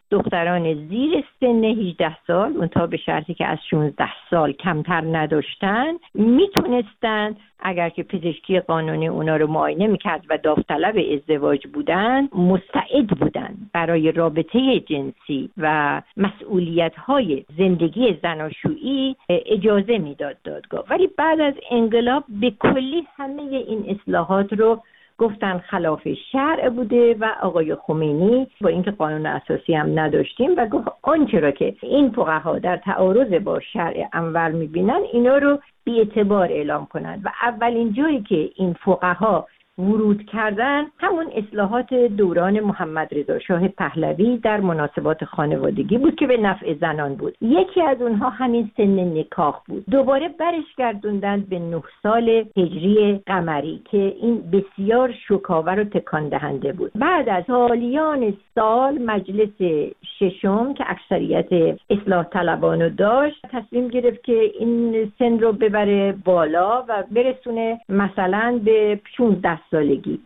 دختران زیر سن هجده سال منتها به شرطی که از شانزده سال کمتر نداشتن میتونستن اگر که پزشکی قانونی اونا رو معاینه میکرد و داوطلب ازدواج بودن مستعد بودن برای رابطه جنسی و مسئولیت‌های زندگی زناشویی اجازه میداد دادگاه. ولی بعد از انقلاب به کلی همه این اصلاحات رو گفتن خلاف شرع بوده و آقای خمینی با اینکه قانون اساسی هم نداشتیم و گفت آنچه را که این فقها در تعارض با شرع انور میبینن اینا رو بی اعتبار اعلام کنند و اولین جایی که این فقها ورود کردن همون اصلاحات دوران محمد رضا شاه پهلوی در مناسبات خانوادگی بود که به نفع زنان بود. یکی از اونها همین سن نکاح بود. دوباره برش گردوندن به نه سال هجری قمری که این بسیار شوکاور و تکان دهنده بود. بعد از سالیان سال مجلس ششم که اکثریت اصلاح طلبانو داشت تصمیم گرفت که این سن رو ببره بالا و برسونه مثلا به شانزده سالگی.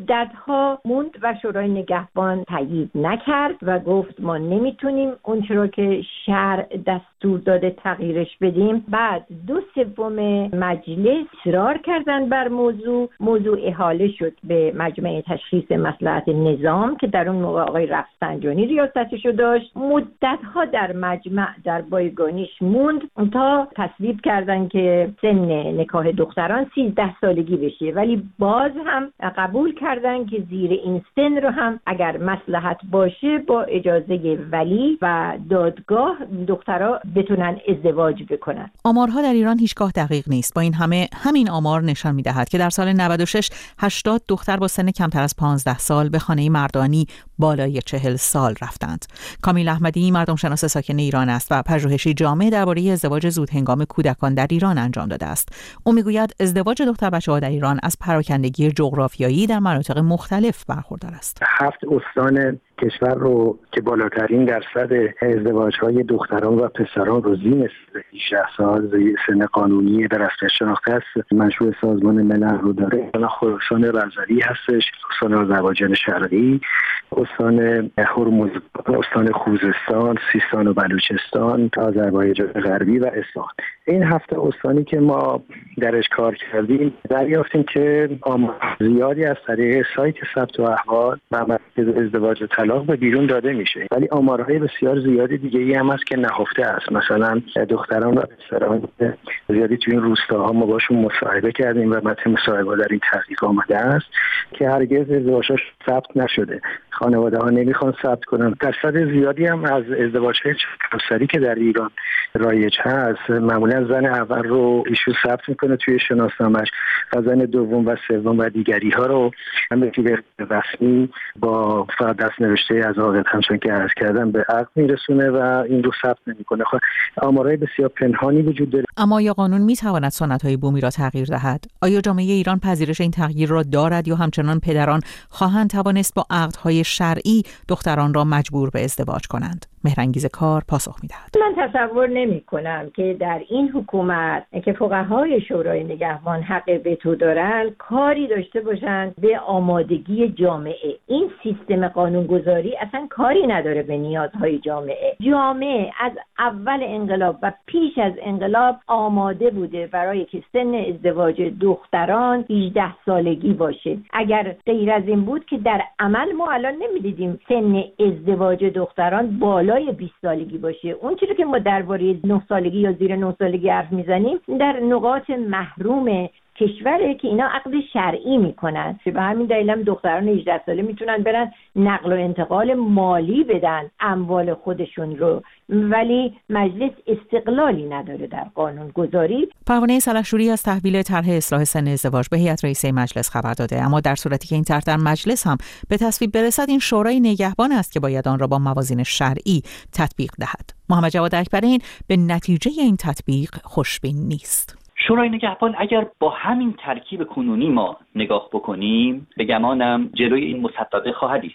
مدت‌ها موند و شورای نگهبان تایید نکرد و گفت ما نمیتونیم اون چرا که شرع دستور داده تغییرش بدیم. بعد دو سوم مجلس اصرار کردن بر موضوع موضوع احاله شد به مجمع تشخیص مصلحت نظام که در اون موقع آقای رفسنجانی ریاستشو داشت. مدت‌ها در مجمع در بایگانیش موند تا تصویب کردن که سن نکاح دختران سیزده سالگی بشه، ولی باز هم قبول کردن که زیر این سن رو هم اگر مصلحت باشه با اجازه ولی و دادگاه دخترها بتونن ازدواج بکنن. آمارها در ایران هیچگاه دقیق نیست. با این همه همین آمار نشان می‌دهد که در سال نود و شش هشتاد دختر با سن کمتر از پانزده سال به خانه مردانی بالای چهل سال رفتند. کامیل احمدی مردم شناس ساکن ایران است و پژوهشی جامع درباره ازدواج زودهنگام کودکان در ایران انجام داده است. او میگوید ازدواج دختر بچه‌ها در ایران از پراکندگی جغرافیایی در مناطق مختلف برخوردار است. هفت استان کشور رو که بالاترین درصد ازدواج‌های دختران و پسران رو زیر هجده سال سن قانونی در رسمیت شناخته است مشروع سازمان ملل رو داره. خراسان رضوی هستش، استان آذربایجان شرقی، استان هرمز، استان خوزستان، سیستان و بلوچستان، آذربایجان غربی و اصفهان. این هفت استانی که ما درش کار کردیم دریافتیم که آمار زیادی از طریق سایت ثبت و احوال و مرکز ازدواج و طلاق به بیرون داده میشه، ولی آمارهای بسیار زیادی دیگه ای هم هست که نهفته است. مثلا دختران و پسران زیادی توی این روستاها ما باشون مصاحبه کردیم و متن مصاحبه در این تحقیق آمده است که هرگز ازدواجش ثبت نشده. خانواده ها نمیخوان ثبت کنن. درصد زیادی هم از ازدواج‌های همسری که در ایران رایج هست معمولا زن اول رو ایشون ثبت میکنه توی شناسنامه‌اش و زن دوم و سوم و دیگری ها رو هم به صورت رسمی با فقط دست نوشته از عاقد همچون که عرض کردم به عقد میرسونه و این رو ثبت نمیکنه. خب آمارهای بسیار پنهانی وجود داره. اما یا قانون میتواند سنت‌های بومی را تغییر دهد؟ آیا جامعه ایران پذیرش این تغییر را دارد یا همچنان پدران خواهند توانست با عقدهای شرعی دختران را مجبور به ازدواج کنند؟ مهرانگیز کار پاسخ میدهد. من تصور نمی کنم که در این حکومت که فقهای شورای نگهبان حق وتو دارن کاری داشته باشند به آمادگی جامعه. این سیستم قانونگذاری اصلا کاری نداره به نیازهای جامعه. جامعه از اول انقلاب و پیش از انقلاب آماده بوده برای که سن ازدواج دختران هجده سالگی باشه. اگر غیر از این بود که در عمل ما الان نمیدیدیم سن ازدواج دختران بالای بیست سالگی باشه. اون چیزی که ما درباره نه سالگی یا زیر نه سالگی حرف میزنیم در نقاط محروم کشوره که اینا عقد شرعی میکنن. به همین دلیل هم دختران هجده ساله میتونن برن نقل و انتقال مالی بدن اموال خودشون رو، ولی مجلس استقلالی نداره در قانون گذاری. پروانه سلحشوری از تحویل طرح اصلاح سن ازدواج به هیئت رئیسه مجلس خبر داده، اما در صورتی که این طرح در مجلس هم به تصویب برسد این شورای نگهبان است که باید آن را با موازین شرعی تطبیق دهد. محمد جواد اکبرین به نتیجه این تطبیق خوشبین نیست. شورای نگهبان اگر با همین ترکیب کنونی ما نگاه بکنیم به گمانم جلوی این مصوبه خواهد ایستاد،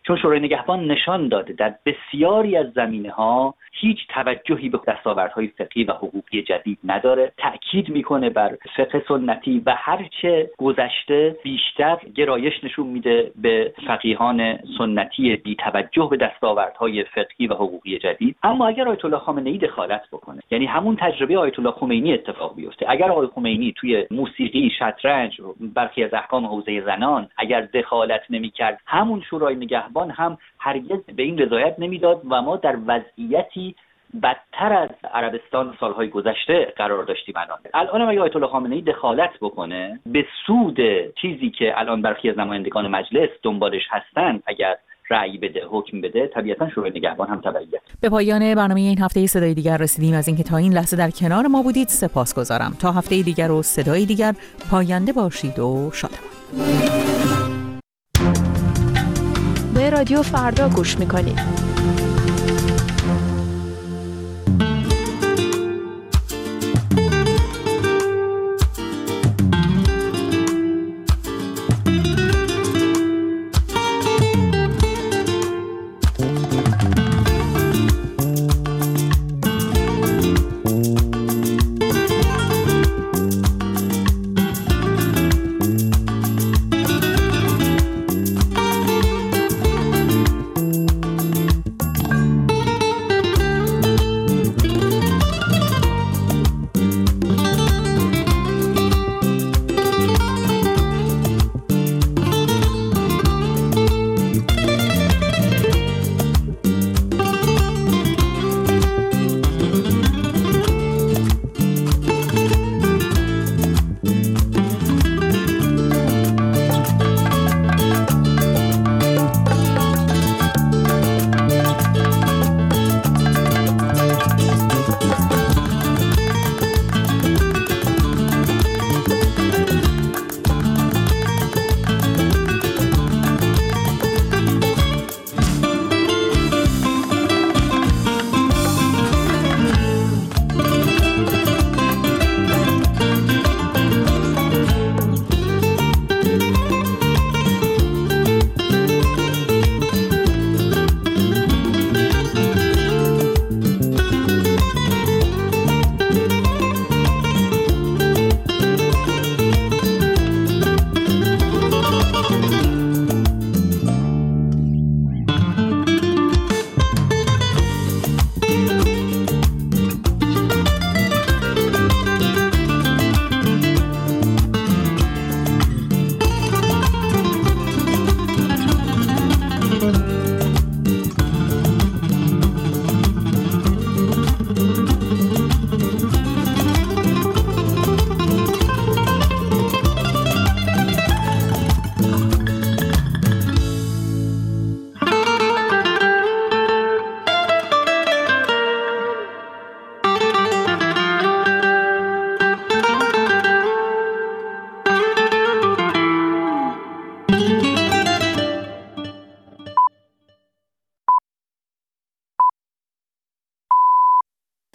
چون شورای نگهبان نشان داده در بسیاری از زمینه‌ها هیچ توجهی به دستاوردهای فقهی و حقوقی جدید نداره، تأکید میکنه بر فقه سنتی و هرچه گذشته بیشتر گرایش نشون میده به فقیهان سنتی بی توجه به دستاوردهای فقهی و حقوقی جدید. اما اگر آیت الله خامنه‌ای دخالت بکنه، یعنی همون تجربه آیت الله خمینی اتفاق بیفته، اگر آقای خمینی توی موسیقی، شطرنج، برخی از احکام حوزه زنان اگر دخالت نمی‌کرد، همون شورای نگهبان هم هرگز به این رضایت نمیداد و ما در وضعیتی بدتر از عربستان سالهای گذشته قرار داشتیم. الان الان هم اگه آیت الله خامنه‌ای دخالت بکنه به سود چیزی که الان برخی از نمایندگان مجلس دنبالش هستن، اگر رأی بده، حکم بده، طبیعتا شورای نگهبان هم تبعیت. به پایان برنامه این هفته صدای دیگر رسیدیم. از اینکه تا این لحظه در کنار ما بودید سپاسگزارم. تا هفته دیگر و صدای دیگر پاینده باشید و شادمان. به رادیو فردا گوش میکنید.